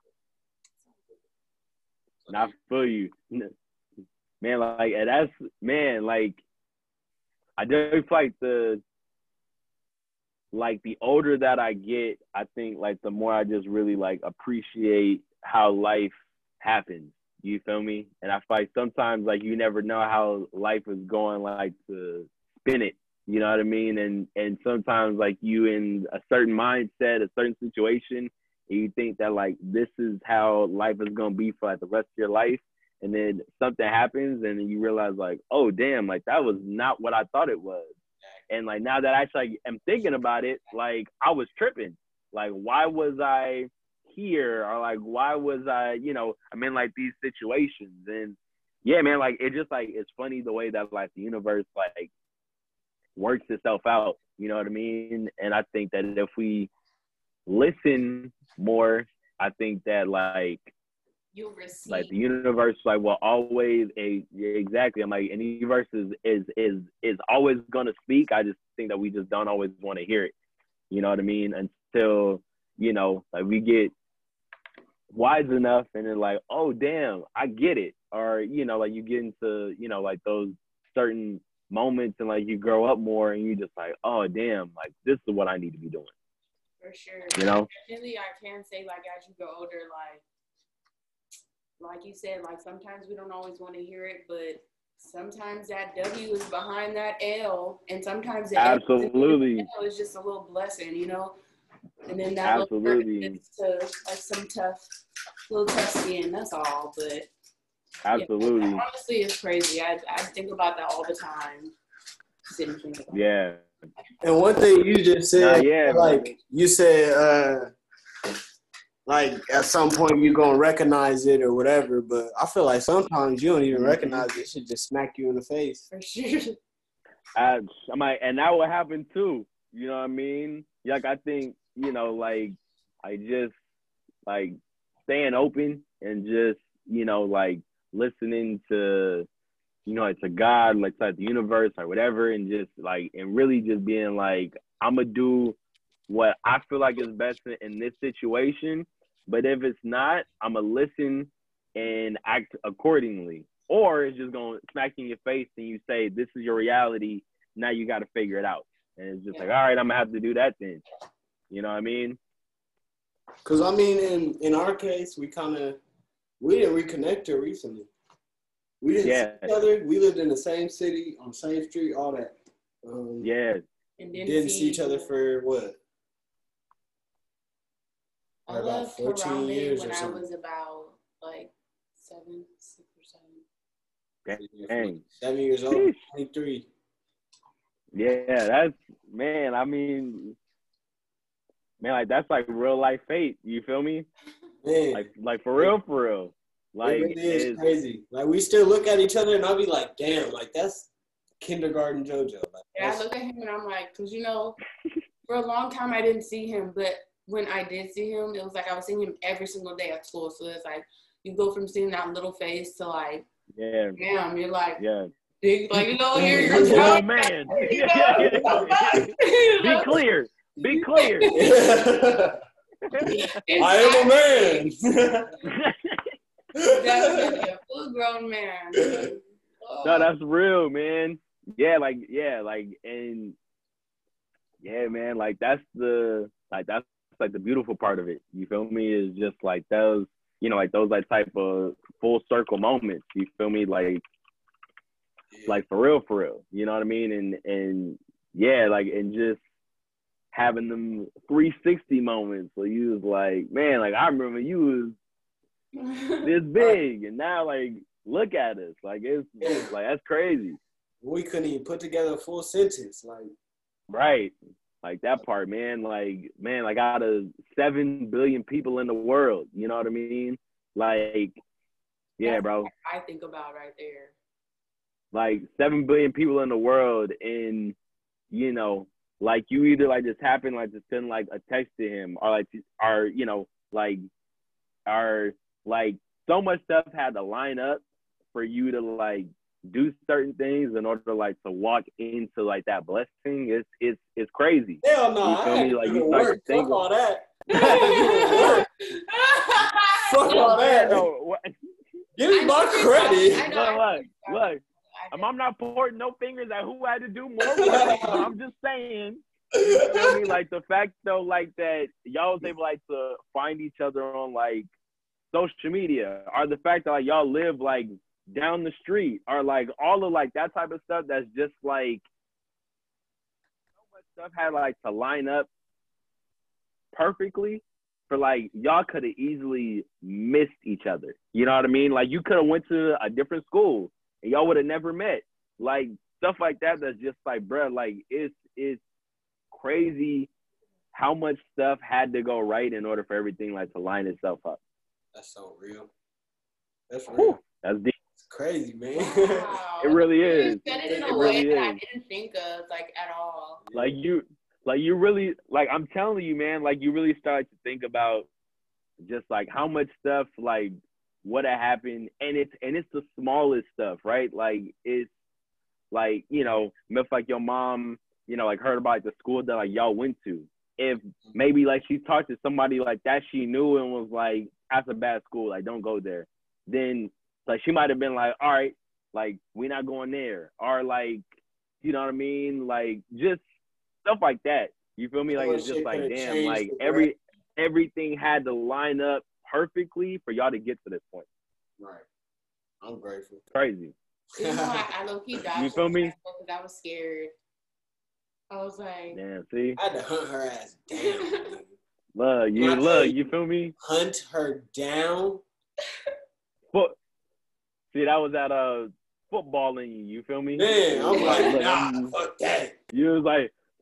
gonna say. Not for you. Man, like, and that's, man, like, I do feel like the, like, the older that I get, I think, like, the more I just really, like, appreciate how life happens. You feel me? And I feel like sometimes, like, you never know how life is going, like, to spin it. You know what I mean? And and sometimes, like, you in a certain mindset, a certain situation, and you think that, like, this is how life is going to be for, like, the rest of your life. And then something happens and then you realize like, oh, damn, like that was not what I thought it was. And like now that I actually am thinking about it, like I was tripping. Like, why was I here? Or like, why was I, you know, I'm in like these situations. And yeah, man, like it just like, it's funny the way that like the universe like works itself out. You know what I mean? And I think that if we listen more, I think that like, you'll receive. Like the universe, like will always a exactly. I'm like, and the universe is is is is always gonna speak. I just think that we just don't always want to hear it. You know what I mean? Until you know, like we get wise enough, and then like, oh damn, I get it. Or you know, like you get into you know like those certain moments, and like you grow up more, and you just like, oh damn, like this is what I need to be doing. For sure. You know. Definitely, I can say like as you grow older, like. Like you said, like sometimes we don't always want to hear it, but sometimes that W is behind that L, and sometimes the absolutely L is just a little blessing, you know. And then that absolutely leads to like some tough, little tough skin. That's all. But absolutely, yeah, honestly, it's crazy. I I think about that all the time. Sit and think about yeah. it. And one thing you just said, Nah, yeah, like you said, uh, like at some point you're gonna recognize it or whatever. But I feel like sometimes you don't even Mhm. recognize it. It should just smack you in the face. For sure. I, I'm like, and that will happen too. You know what I mean? Like, I think, you know, like, I just, like, staying open and just, you know, like, listening to, you know, like, to God, like, to the universe or whatever, and just, like, and really just being like, I'm going to do what I feel like is best in, in this situation. But if it's not, I'm going to listen and act accordingly. Or it's just going to smack you in your face and you say, this is your reality. Now you got to figure it out. And it's just Yeah. like, all right, I'm going to have to do that then. You know what I mean? Because, I mean, in, in our case, we kind of, we didn't reconnect till recently. We didn't Yeah. see each other. We lived in the same city, on the same street, all that. Um, Yeah. And Didn't, didn't, see each other for what? I about left fourteen Harambe years when or I something. was about like seven, six or seven. Dang. Seven years old, Sheesh. twenty-three. Yeah, that's, man, I mean, man, like, that's like real life fate. You feel me? Man, Like, like for real, for real. Like, it really is it's, crazy. Like, we still look at each other and I'll be like, damn, like, that's kindergarten JoJo. Like, And I that's, look at him and I'm like, because you know, for a long time I didn't see him, but when I did see him, it was like I was seeing him every single day at school. So it's like you go from seeing that little face to like, yeah, damn, you're like, yeah. big, like you know, you're, you're Oh, grown, man. you know? You Be know? clear. Be clear. I am a man. Definitely a full grown man. Oh. No, that's real, man. Yeah, like, yeah, like, and yeah, man, like, that's the, like, that's like the beautiful part of it. You feel me? Is just like those, you know, like those like type of full circle moments. You feel me? Like, like for real, for real. You know what I mean? And and yeah, like, and just having them three sixty moments where you was like, man, like I remember you was this big, and now like look at us, like it's, it's like that's crazy. We couldn't even put together a full sentence, like. Right, like that part, man. Like, man, like out of seven billion people in the world, you know what I mean? Like, yeah, That's bro. what I think about right there. Like seven billion people in the world, and you know, like you either like just happen like to send like a text to him, or like, or you know, like, or like so much stuff had to line up for you to like do certain things in order to like to walk into like that blessing. It's it's it's crazy. Hell no, You feel I me? had Like to you do start work. to think Fuck all that. Fuck Fuck all that. No, what, Give me my I credit. know, I look, look, look. I'm, I'm not pointing no fingers at who had to do more work. But I'm just saying. You feel me? Like the fact though, like that y'all was able like to find each other on like social media, or the fact that like y'all live like down the street, or like all of like that type of stuff. That's just like so much stuff had like to line up perfectly for like y'all could have easily missed each other. You know what I mean? Like you could have went to a different school and y'all would have never met. Like stuff like that. That's just like, bruh, like it's it's crazy how much stuff had to go right in order for everything like to line itself up. That's so real. That's real. Whew, that's deep. It's crazy, man. Wow. It really You is. said it in a It way really that I is. didn't think of, like, at all. Like you, like you really, like I'm telling you, man, like you really start to think about just like how much stuff like would have happened, and it's and it's the smallest stuff, right? Like it's like, you know, if like your mom, you know, like heard about the school that like y'all went to. If maybe like she talked to somebody like that she knew and was like, that's a bad school, like don't go there. Then like she might have been like, all right, like we're not going there. Or like, you know what I mean? Like just stuff like that. You feel me? Like it's just like, damn, like every everything had to line up perfectly for y'all to get to this point. Right. I'm grateful. Crazy. You know, I, I low-key dodged You feel me? because I was scared. I was like, Damn, see? I had to hunt her ass down. Look, you Not look, that- you feel me? Hunt her down. But see, that was at uh football in you, you feel me? Man, I'm like, Look, nah, I'm- fuck that. You was like,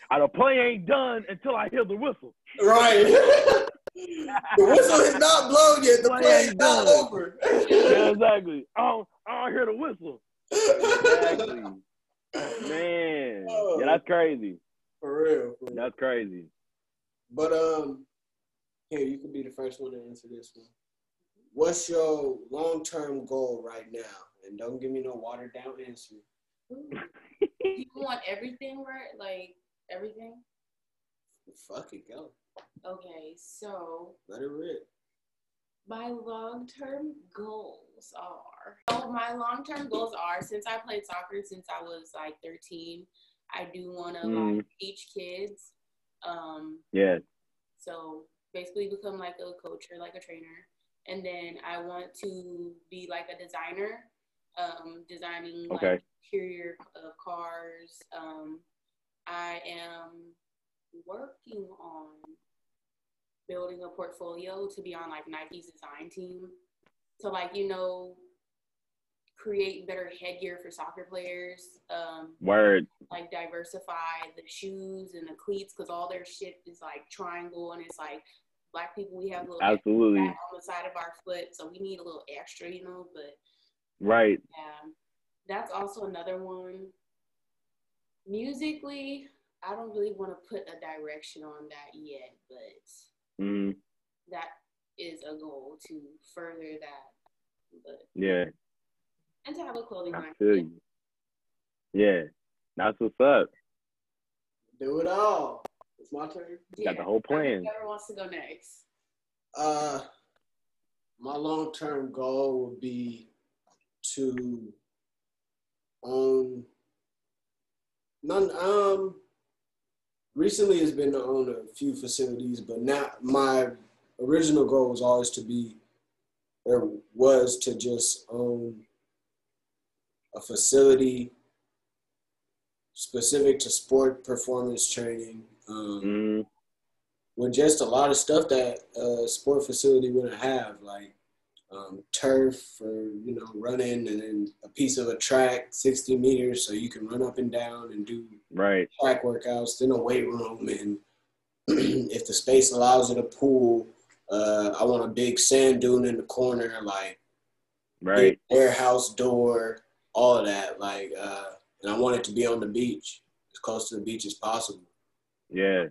the play ain't done until I hear the whistle. Right. The whistle is not blown yet. The Play play ain't is not done. over. Yeah, exactly. I don't, I don't hear the whistle. Exactly. Man. Oh. Yeah, that's crazy. For real, for real. That's crazy. But um, here you can be the first one to answer this one. What's your long-term goal right now? And don't give me no watered-down answer. You want everything, right? Like everything? Fuck it, go. Okay, so Let it rip. my long-term goals are. So my long-term goals are, since I played soccer since I was like thirteen, I do want to Mm. like teach kids. Um, Yeah. so basically become like a coach or like a trainer. And then I want to be like a designer, um, designing Okay. like interior of cars. Um, I am working on building a portfolio to be on like Nike's design team. To like, you know, create better headgear for soccer players. Um, Word. like diversify the shoes and the cleats because all their shit is like triangle and it's like Black people, we have a little Absolutely. extra on the side of our foot, so we need a little extra, you know. But Right. yeah, that's also another one. Musically, I don't really want to put a direction on that yet, but Mm. that is a goal to further that. But Yeah. and to have a clothing I line. feel you. Yeah. That's what's up. Do it all. It's my turn. Got the whole plan. Whoever wants to go next. Uh, my long-term goal would be to own. None. Um. Recently, it's been to own a few facilities, but now my original goal was always to be, or was to just own a facility specific to sport performance training. Um, Mm. with just a lot of stuff that a sport facility wouldn't have, like um, turf for, you know, running, and then a piece of a track, sixty meters, so you can run up and down and do Right. track workouts, then a weight room, and if the space allows it, a pool. Uh, I want a big sand dune in the corner, like Right. big warehouse door, all of that. Like, uh, and I want it to be on the beach, as close to the beach as possible. Yeah.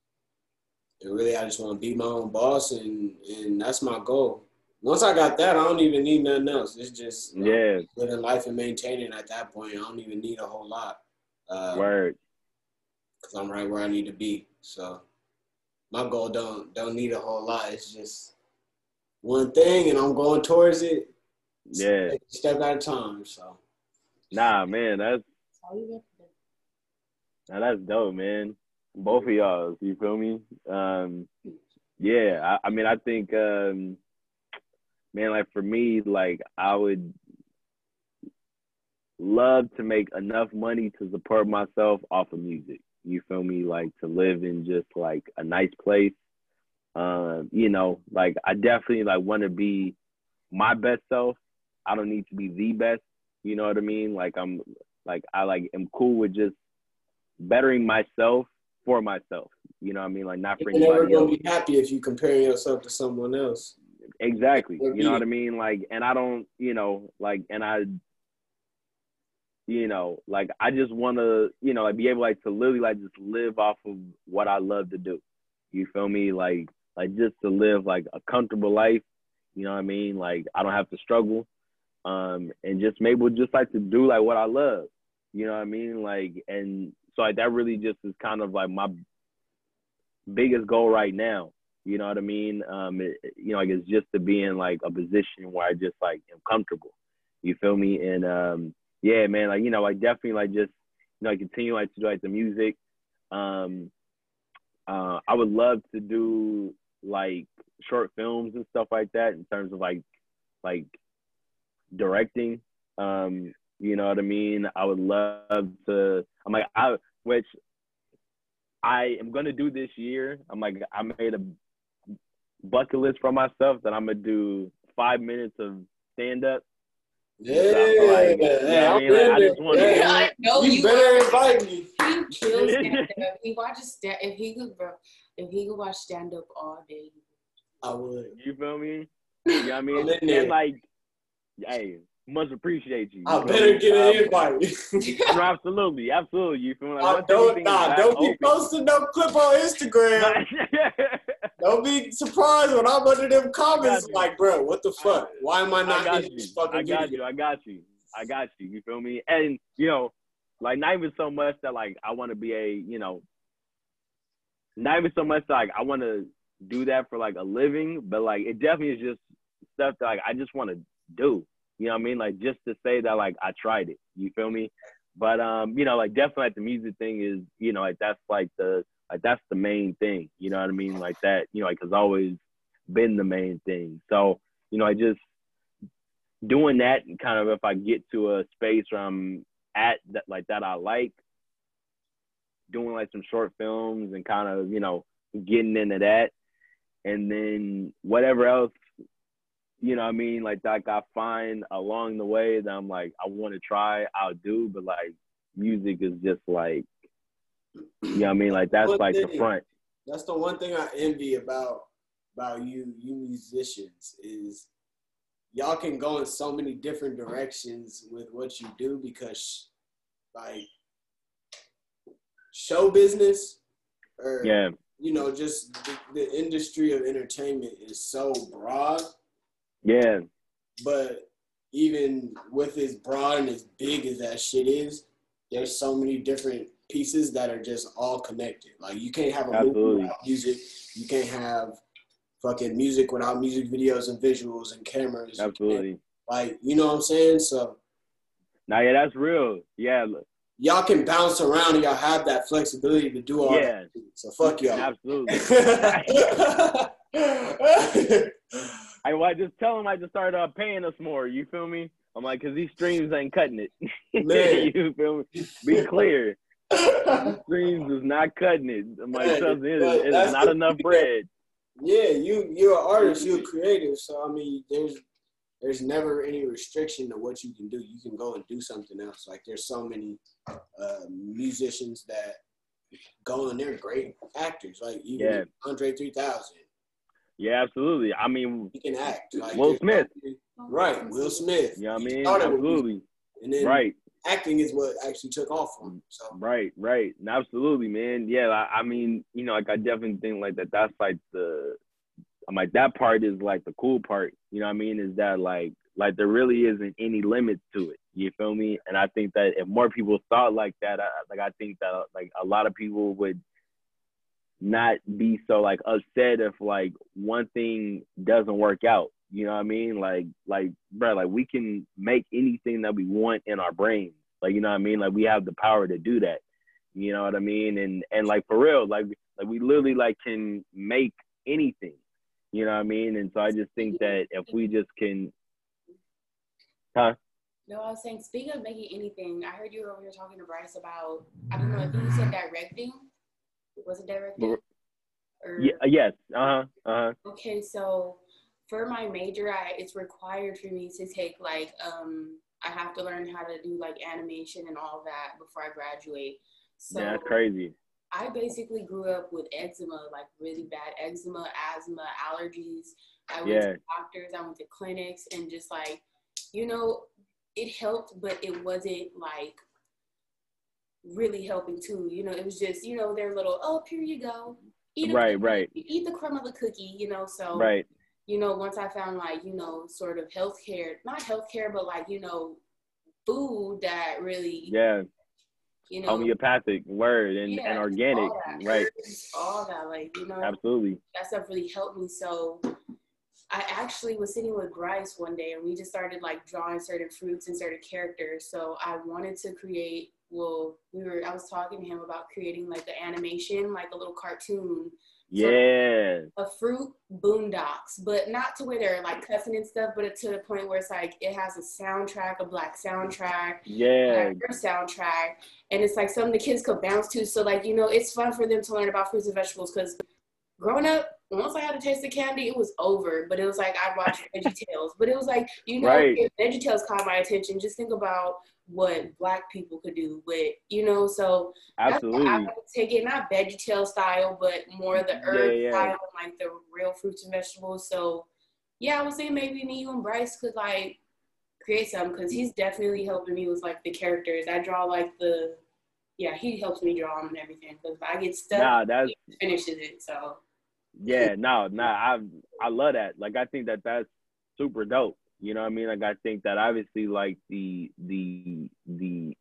And really, I just want to be my own boss, and, and that's my goal. Once I got that, I don't even need nothing else. It's just you know, Yeah. living life and maintaining at that point. I don't even need a whole lot. Uh, Word. Because I'm right where I need to be. So my goal don't don't need a whole lot. It's just one thing, and I'm going towards it. Yeah. Step, step at a time. So Nah, man, that's All you got to do. now that's dope, man. Both of y'all, you feel me? Um, yeah, I, I mean, I think, um, man, like for me, like I would love to make enough money to support myself off of music. You feel me? Like to live in just like a nice place. Um, you know, like I definitely like want to be my best self. I don't need to be the best. You know what I mean? Like I'm like I like am cool with just bettering myself for myself. You know what I mean? Like not for you're never anybody else. gonna be happy if you comparing yourself to someone else. Exactly. You know what I mean? Like, and I don't, you know, like, and I, you know, like, I just want to, you know, like, be able, like, to literally, like, just live off of what I love to do. You feel me? Like, like, just to live, like, a comfortable life. You know what I mean? Like, I don't have to struggle. Um, and just maybe just, like, to do, like, what I love. You know what I mean? Like, and so, like, that really just is kind of, like, my biggest goal right now. You know what I mean? Um, it, you know, like it's just to be in like a position where I just like am comfortable. You feel me? And um, yeah, man, like you know, like definitely like just you know, like, continue like to do like the music. Um, uh, I would love to do like short films and stuff like that in terms of like like directing. Um, you know what I mean? I would love to. I'm like I which I am gonna do this year. I'm like I made a bucket list for myself that I'm gonna do five minutes of stand up Yeah, So I feel like, you know hey, what I I'm mean? Like, I in just want to there. do Yeah. it. No, You you better are. invite me. He kills stand up. He watches stand. If he could, bro, if he could watch stand up all day. I would. You feel me? You know what I I'm mean? in there. And like, hey, much appreciate you. you I feel better me? get Um, an invite. No, absolutely, absolutely. You feel me? Like, I once don't, everything is nah, back don't be open- posting no clip on Instagram. Don't be surprised when I'm under them comments you. like, bro, what the fuck? Why am I I not got in you. this fucking I got video? you. I got you. I got you. You feel me? And you know, like not even so much that like I want to be a, you know, not even so much that, like I want to do that for like a living, but like it definitely is just stuff that like I just want to do. You know what I mean? Like just to say that like I tried it. You feel me? But um, you know, like definitely like the music thing is, you know, like that's like the like that's the main thing. You know what I mean? Like that, you know, like has always been the main thing. So, you know, I just doing that and kind of if I get to a space where I'm at that like that I like, doing like some short films and kind of, you know, getting into that. And then whatever else, you know what I mean, like that I find along the way that I'm like, I want to try, I'll do, but like music is just like, you know what I mean? Like that's One like the thing- front. That's the one thing I envy about about you, you musicians, is y'all can go in so many different directions with what you do because, like, show business or, Yeah, you know, just the, the industry of entertainment is so broad. yeah, But even with as broad and as big as that shit is, there's so many different pieces that are just all connected. Like you can't have a movie Absolutely. without music. You can't have fucking music without music videos and visuals and cameras. You can't- absolutely. Like, you know what I'm saying? So Now, yeah, that's real. Yeah, look, y'all can bounce around and y'all have that flexibility to do all yeah, that. So fuck y'all. absolutely. I, well, I just tell them I just started uh, paying us more. You feel me? I'm like, cause these streams ain't cutting it. Man. You feel me? Be clear. Streams is not cutting it. I'm like, Man, trust me, it but is, it that's is not the enough thing. bread. Yeah, you you're an artist, you're a creative. So I mean, there's there's never any restriction to what you can do. You can go and do something else. Like there's so many uh, musicians that go and they're great actors. Like even Yeah. Andre three thousand, Yeah, absolutely. I mean, he can act. Like Will there's Smith. so many- right? Will Smith. you know what I He mean? started with music, Absolutely. and then Right. acting is what actually took off for him. So Right, right. And absolutely, man. Yeah, I, I mean, you know, like I definitely think like that that's like the I'm like that part is like the cool part, you know what I mean, is that like like there really isn't any limit to it. You feel me? And I think that if more people thought like that, I, like I think that like a lot of people would not be so like upset if like one thing doesn't work out. You know what I mean? Like like bro, like we can make anything that we want in our brains. Like, you know what I mean? Like we have the power to do that. You know what I mean? And and like for real, like like we literally like can make anything. You know what I mean? And so I just think that if we just can huh? No, I was saying, speaking of making anything, I heard you over here talking to Bryce about, I don't know, I think you said directing. Was it directing? Or, Yeah, yes. Uh-huh. Uh-huh. Okay, so for my major, I, it's required for me to take like, um, I have to learn how to do like animation and all that before I graduate. So Yeah, that's crazy. I basically grew up with eczema, like really bad eczema, asthma, allergies. I went Yeah. to doctors, I went to clinics, and just like, you know, it helped, but it wasn't like really helping too. You know, it was just, you know, their little, oh, here you go. Eat a Right, cookie. right. Eat the crumb of the cookie, you know, so. Right. You know, once I found like, you know, sort of healthcare, not healthcare, but like, you know, food that really, Yeah. you know, Homeopathic word and, yeah, and organic. all that, Right. herbs, all that, like, you know, Absolutely. that stuff really helped me. So I actually was sitting with Bryce one day and we just started like drawing certain fruits and certain characters. So I wanted to create, well, we were, I was talking to him about creating like the animation, like a little cartoon. Yeah. A fruit boondocks, but not to where they're like cussing and stuff, but to the point where it's like it has a soundtrack, a black soundtrack, Yeah. a soundtrack, and it's like something the kids could bounce to. So like, you know, it's fun for them to learn about fruits and vegetables because growing up, once I had a taste of candy, it was over. But it was like I watched VeggieTales. But it was like, you know, Right. if VeggieTales caught my attention, just think about what Black people could do with, you know, so that's why I Absolutely. would take it, not VeggieTale style, but more the herb Yeah, yeah. style, like the real fruits and vegetables. So yeah, I would say maybe me and Bryce could like create something, because he's definitely helping me with like the characters. I draw like the, yeah, he helps me draw them and everything, because if I get stuck, Nah, that's he finishes it. So yeah, no, no, I I love that. Like, I think that that's super dope. You know what I mean? Like, I think that obviously, like, the the the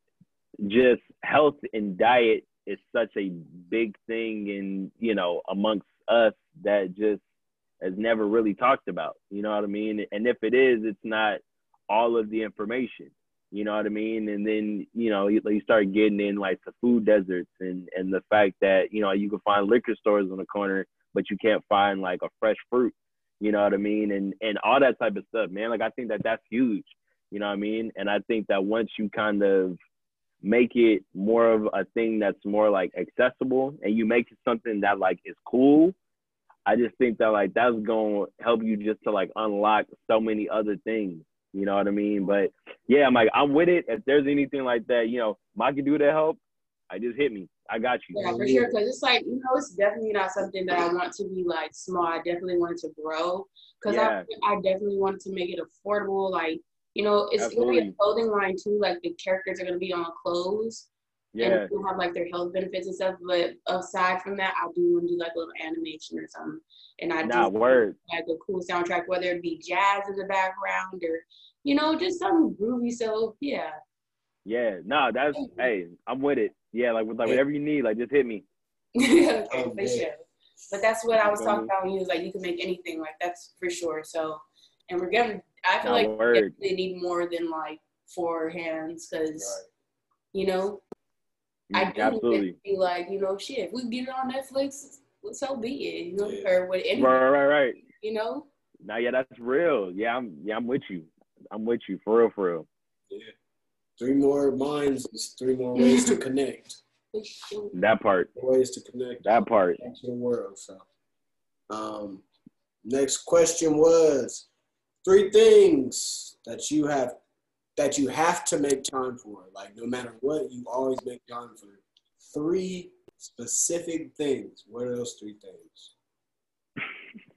just health and diet is such a big thing in, you know, amongst us that just is never really talked about. You know what I mean? And if it is, it's not all of the information. You know what I mean? And then, you know, you, you start getting in like the food deserts, and, and the fact that, you know, you can find liquor stores on the corner, but you can't find like a fresh fruit. You know what I mean? And and all that type of stuff, man. Like, I think that that's huge. You know what I mean? And I think that once you kind of make it more of a thing that's more like accessible, and you make it something that like is cool, I just think that like that's going to help you just to like unlock so many other things. You know what I mean? But yeah, I'm like, I'm with it. If there's anything like that, you know, I can do to help, I just hit me. I got you. yeah, for sure, because it's like, you know, it's definitely not something that I want to be like small. I definitely want it to grow, because Yeah. I, I definitely want to make it affordable. Like, you know, it's going to be a Absolutely. clothing line too. Like, the characters are going to be on clothes. Yeah. And we'll have like their health benefits and stuff. But aside from that, I do want to do like a little animation or something. And I Nah, do word. like a cool soundtrack, whether it be jazz in the background or, you know, just something groovy. So yeah. Yeah. Nah, that's, hey, I'm with it. Yeah, like, with, like whatever you need, like, just hit me. Okay, Oh, for man. sure. But that's what I was You know what I talking about when you was like, you can make anything, like that's for sure. So, and we're gonna, I feel Nah, like we word. definitely need more than like four hands, because, you know, I do Absolutely. be like, you know, shit, if we get it on Netflix, so be it, you know, Yeah. or with any, Right, right, right. you know. Nah, yeah, that's real. Yeah, I'm, yeah, I'm with you. I'm with you, for real, for real. Yeah. Three more minds is three more ways to connect. For sure. That part. Ways to connect That part. to the world. So, um, next question was three things that you have that you have to make time for. Like, no matter what, you always make time for three specific things. What are those three things?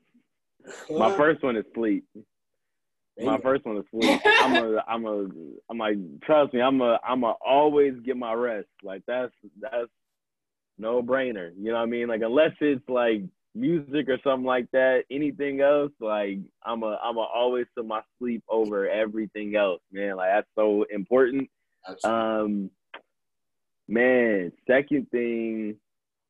My first one is sleep. My Bingo. first one is sleep. I'm a, I'm a, I'm like, trust me, I'm a, I'm a always get my rest. Like, that's, that's no brainer. You know what I mean? Like, unless it's like music or something like that, anything else, like, I'm a, I'm a always put my sleep over everything else, man. Like, that's so important. Absolutely. Um, man, second thing,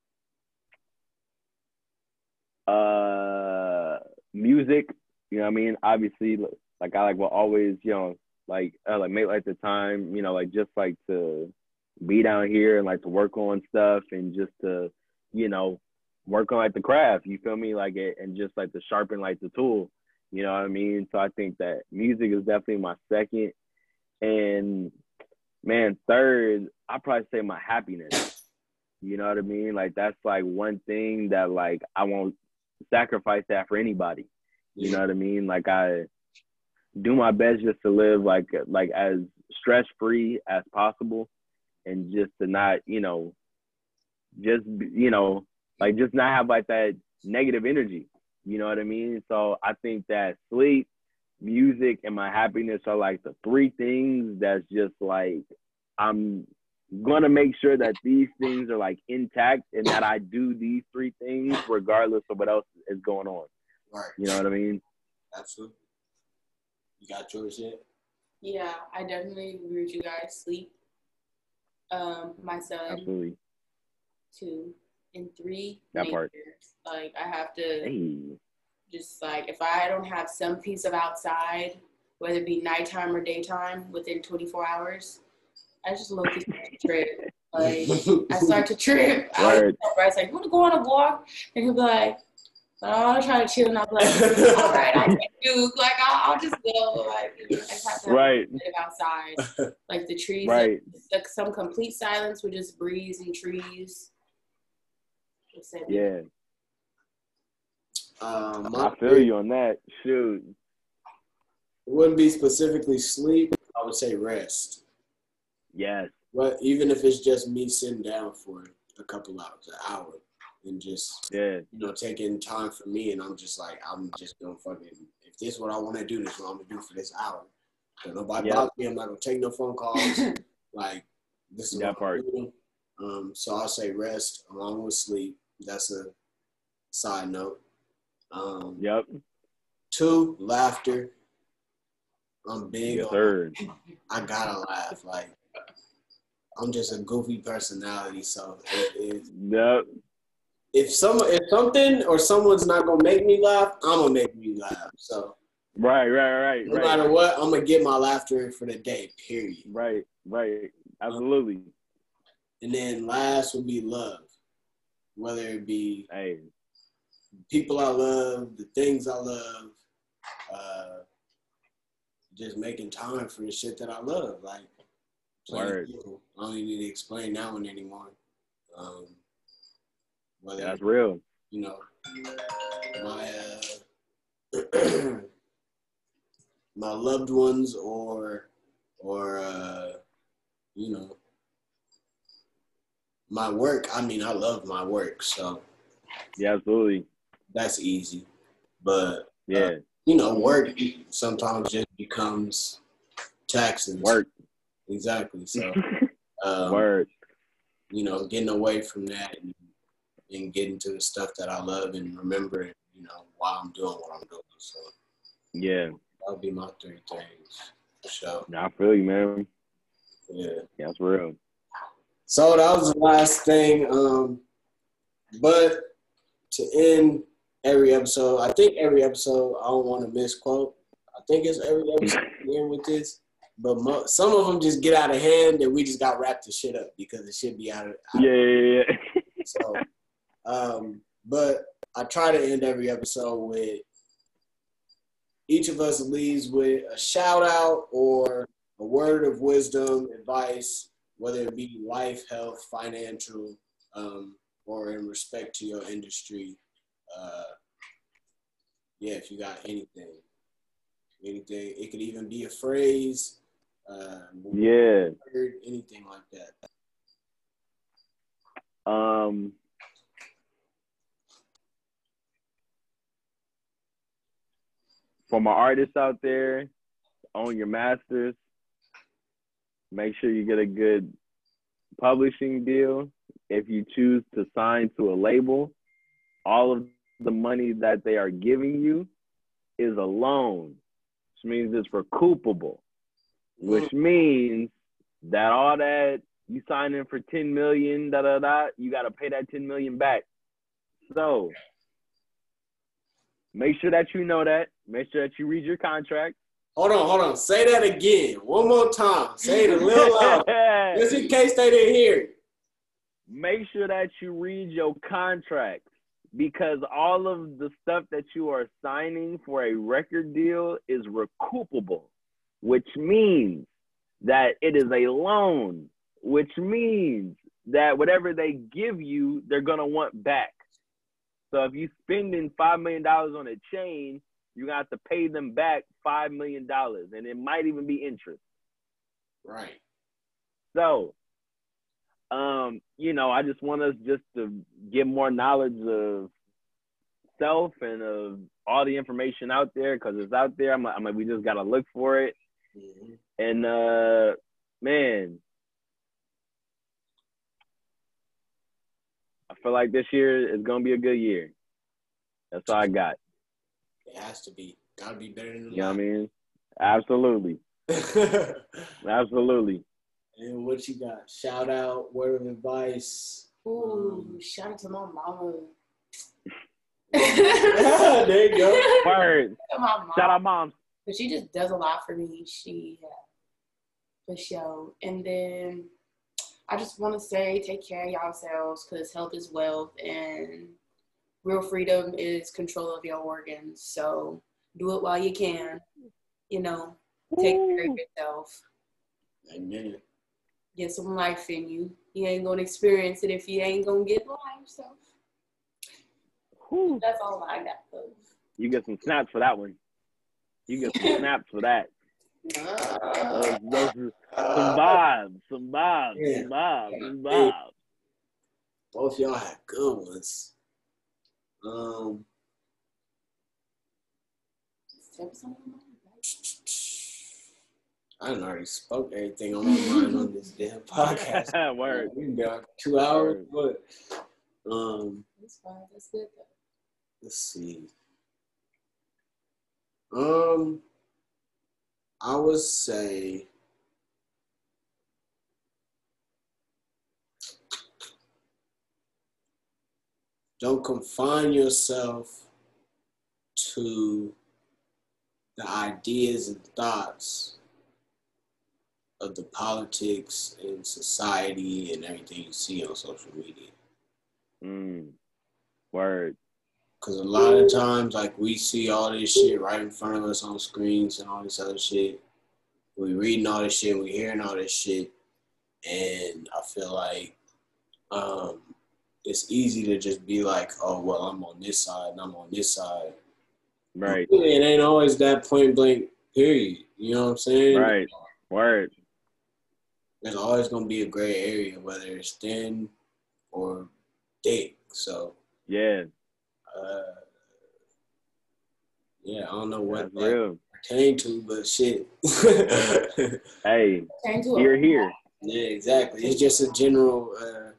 uh, music. You know what I mean? Obviously, like, I like will always, you know, like uh, like make like the time, you know, like just like to be down here and like to work on stuff and just to, you know, work on like the craft. You feel me? Like it, and just like to sharpen like the tool. You know what I mean? So I think that music is definitely my second. And man, third, I'd probably say my happiness. You know what I mean? Like, that's like one thing that like I won't sacrifice that for anybody. You know what I mean? Like, I do my best just to live like like as stress free as possible, and just to not, you know, just you know, like just not have like that negative energy. You know what I mean? So I think that sleep, music, and my happiness are like the three things that's just like I'm gonna make sure that these things are like intact, and that I do these three things regardless of what else is going on. Right. You know what I mean? Absolutely. You got yours yet? Yeah, I definitely agree with you guys. Sleep. Um, my son, Absolutely. two, and three, That nature. part. Like, I have to Hey. just like, if I don't have some piece of outside, whether it be nighttime or daytime, within twenty-four hours, I just low key start to trip. Like, I start to trip. I Word. tell Bryce, like, you want to go on a walk? And he'll be like, oh, I'll try to chill. And I'll be like, all right, I can do. Like, I'll, I'll just go. Like, you know, I just have to Right. live outside. Like, the trees, Right. like, some complete silence with just breeze and trees. Just said, Yeah. Um, my I feel you on that. Shoot. It wouldn't be specifically sleep. I would say rest. Yes. But even if it's just me sitting down for a couple hours, an hour, and just Yeah. you know taking time for me, and I'm just like I'm just gonna fucking if this is what I want to do, this is what I'm gonna do for this hour. So nobody Yep. bother me. I'm not gonna take no phone calls. Like this is That what part. I'm doing. Um, so I'll say rest along with sleep. That's a side note. Um, Yep. Two, laughter. I'm big Yes, on. sir. I gotta laugh. Like I'm just a goofy personality, so if, if, Yep. if some if something or someone's not gonna make me laugh, I'm gonna make me laugh. So Right, right, right, no right. matter what, I'm gonna get my laughter in for the day. Period. Right, right. Absolutely. And then last would be love, whether it be Hey. people I love, the things I love, uh, just making time for the shit that I love. Like plenty of Word. people. I don't even need to explain that one anymore. Um, whether That's real. you know my uh, my loved ones or or uh, you know my work. I mean, I love my work, so Yeah, absolutely. that's easy. But Yeah. uh, you know, work sometimes just becomes taxing. Work. Exactly. So um, Word. you know, getting away from that and, and getting to the stuff that I love and remembering, you know, why I'm doing what I'm doing. So Yeah. that would be my three things for sure. Nah, I feel you, man. Yeah. Yeah, that's real. So that was the last thing. Um, but to end every episode, I think every episode, I don't want to misquote. I think it's every episode we end with this. But mo- some of them just get out of hand and we just got to wrap the shit up because it should be out of out Yeah, yeah, yeah. So, um, but I try to end every episode with each of us leaves with a shout out or a word of wisdom, advice, whether it be life, health, financial, um, or in respect to your industry. Uh, yeah, if you got anything, anything, it could even be a phrase, uh, Yeah. word, anything like that. Um, for my artists out there, own your masters. Make sure you get a good publishing deal. If you choose to sign to a label, all of the money that they are giving you is a loan, which means it's recoupable, which means that all that you sign in for ten million, da da da, you got to pay that ten million back. So make sure that you know that. Make sure that you read your contract. Hold on, hold on. Say that again. One more time. Say it a little louder. Just in case they didn't hear it. Make sure that you read your contract, because all of the stuff that you are signing for a record deal is recoupable, which means that it is a loan, which means that whatever they give you, they're going to want back. So if you're spending five million dollars on a chain, you're going to have to pay them back five million dollars, and it might even be interest. Right. So, um, you know, I just want us just to get more knowledge of self and of all the information out there, because it's out there. I'm like, I'm like, we just got to look for it. Mm-hmm. And, uh, man, I feel like this year is going to be a good year. That's all I got. It has to be. Got to be better than the You know what I mean? Absolutely. Absolutely. And what you got? Shout out, word of advice. Ooh, Um, shout out to my mama. there you go. Word. To my mom. Shout out, moms. But she just does a lot for me. She, uh, for sure. And then I just want to say, take care of yourselves, because health is wealth, and real freedom is control of your organs. So do it while you can. You know, take care of yourself. Amen. Get some life in you. You ain't gonna experience it if you ain't gonna get life. So Whew. That's all I got though. You get some snaps for that one. You get some snaps for that. Those, those are some vibes, some vibes, Yeah. some vibes, some vibes. Both y'all had good ones. Um, I done already spoke everything on my mind on this damn podcast. Word. We been like two hours, but um, That's fine. That's good though. let's see. Um, I would say don't confine yourself to the ideas and thoughts of the politics and society and everything you see on social media. Mm. Word. Because a lot of times, like, we see all this shit right in front of us on screens and all this other shit. We reading all this shit, we hearing all this shit, and I feel like um, it's easy to just be like, oh, well, I'm on this side and I'm on this side. Right. It ain't always that point blank, period. You know what I'm saying? Right. Word. There's always going to be a gray area, whether it's thin or thick. So, Yeah. uh, yeah, I don't know what That's that real. pertained to, but shit. Hey, Turn to a- here, here. Yeah, exactly. It's just a general, uh,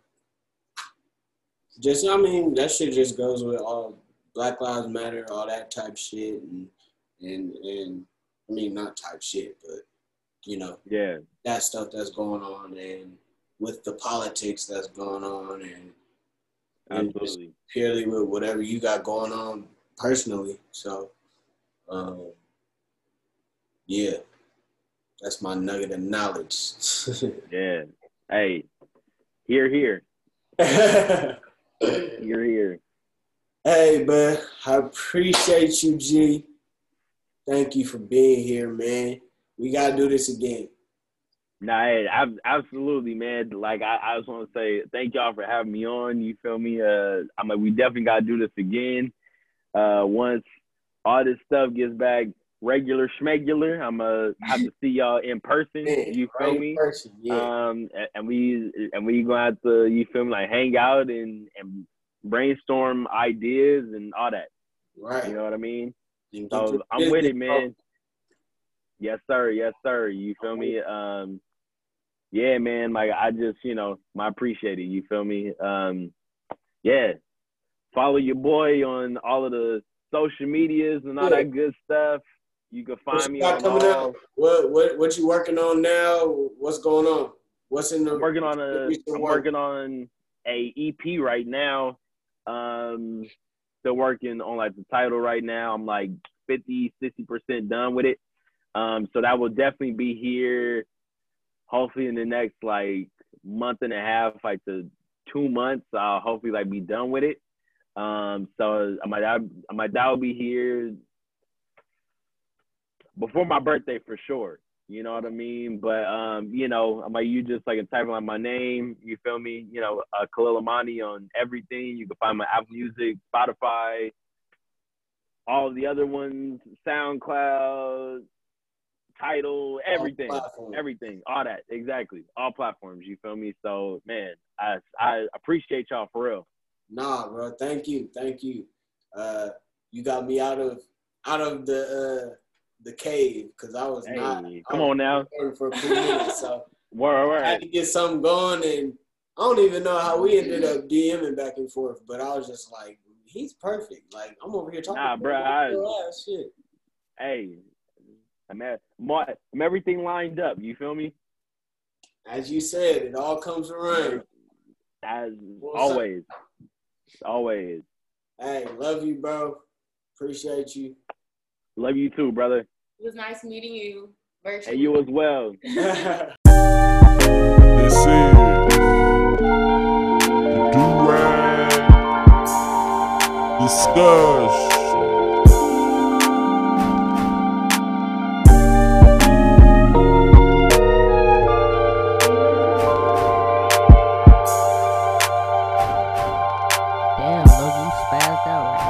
just, I mean, that shit just goes with all Black Lives Matter, all that type shit, and, and, and I mean, not type shit, but, you know, Yeah. that stuff that's going on, and with the politics that's going on, and, and just Absolutely. purely with whatever you got going on personally. So, um, yeah, that's my nugget of knowledge. Yeah. Hey, here, here. Here, here. Hey, man, I appreciate you, G. Thank you for being here, man. We got to do this again. Nah, hey, ab- absolutely, man. Like, I, I just want to say thank y'all for having me on. You feel me? Uh, I'm like, we definitely got to do this again. Uh, once all this stuff gets back regular schmegular, I'm going to have to see y'all in person. Man, You feel right me? person, yeah. Um, and, and we and we gonna have to, you feel me, like hang out and, and brainstorm ideas and all that. Right. You know what I mean? And get So this I'm with business it, man. Yes, sir. Yes, sir. You feel me? Um, yeah, man. Like, I just, you know, I appreciate it. You feel me? Um, yeah. Follow your boy on all of the social medias and all Yeah. that good stuff. You can What find you me got on coming all. out? What what what you working on now? What's going on? What's in the? I'm working on a. recent I'm work? working on a E P right now. Um, still working on like the title right now. I'm like fifty, sixty percent done with it. Um, so that will definitely be here. Hopefully in the next like month and a half, like to two months, I'll hopefully like be done with it. Um, so my dad, my dad will be here before my birthday for sure. You know what I mean? But, um, you know, I'm like, you just like type on my name, you feel me? You know, uh, Khalil Amani on everything. You can find my Apple Music, Spotify, all the other ones, SoundCloud, Tidal, everything, platforms. everything, all that. Exactly. All platforms, you feel me? So, man, I, I appreciate y'all for real. Nah, bro. Thank you. Thank you. Uh, you got me out of out of the uh, the cave because I was Hey, not. come I was on now. waiting for a few minutes, so Word, I had word. to get something going, and I don't even know how we ended up DMing back and forth. But I was just like, he's perfect. Like I'm over here talking. Nah, to bro, him. I- Real ass shit. Hey, I'm, at, I'm everything lined up. You feel me? As you said, it all comes around. As Well, always, always. Hey, love you, bro. Appreciate you. Love you too, brother. It was nice meeting you virtually. And you as well. This is the Do-Rag Discussion. Damn, no, you spazzed out right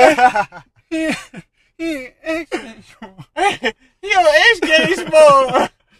He, he, he, he on X Games mode.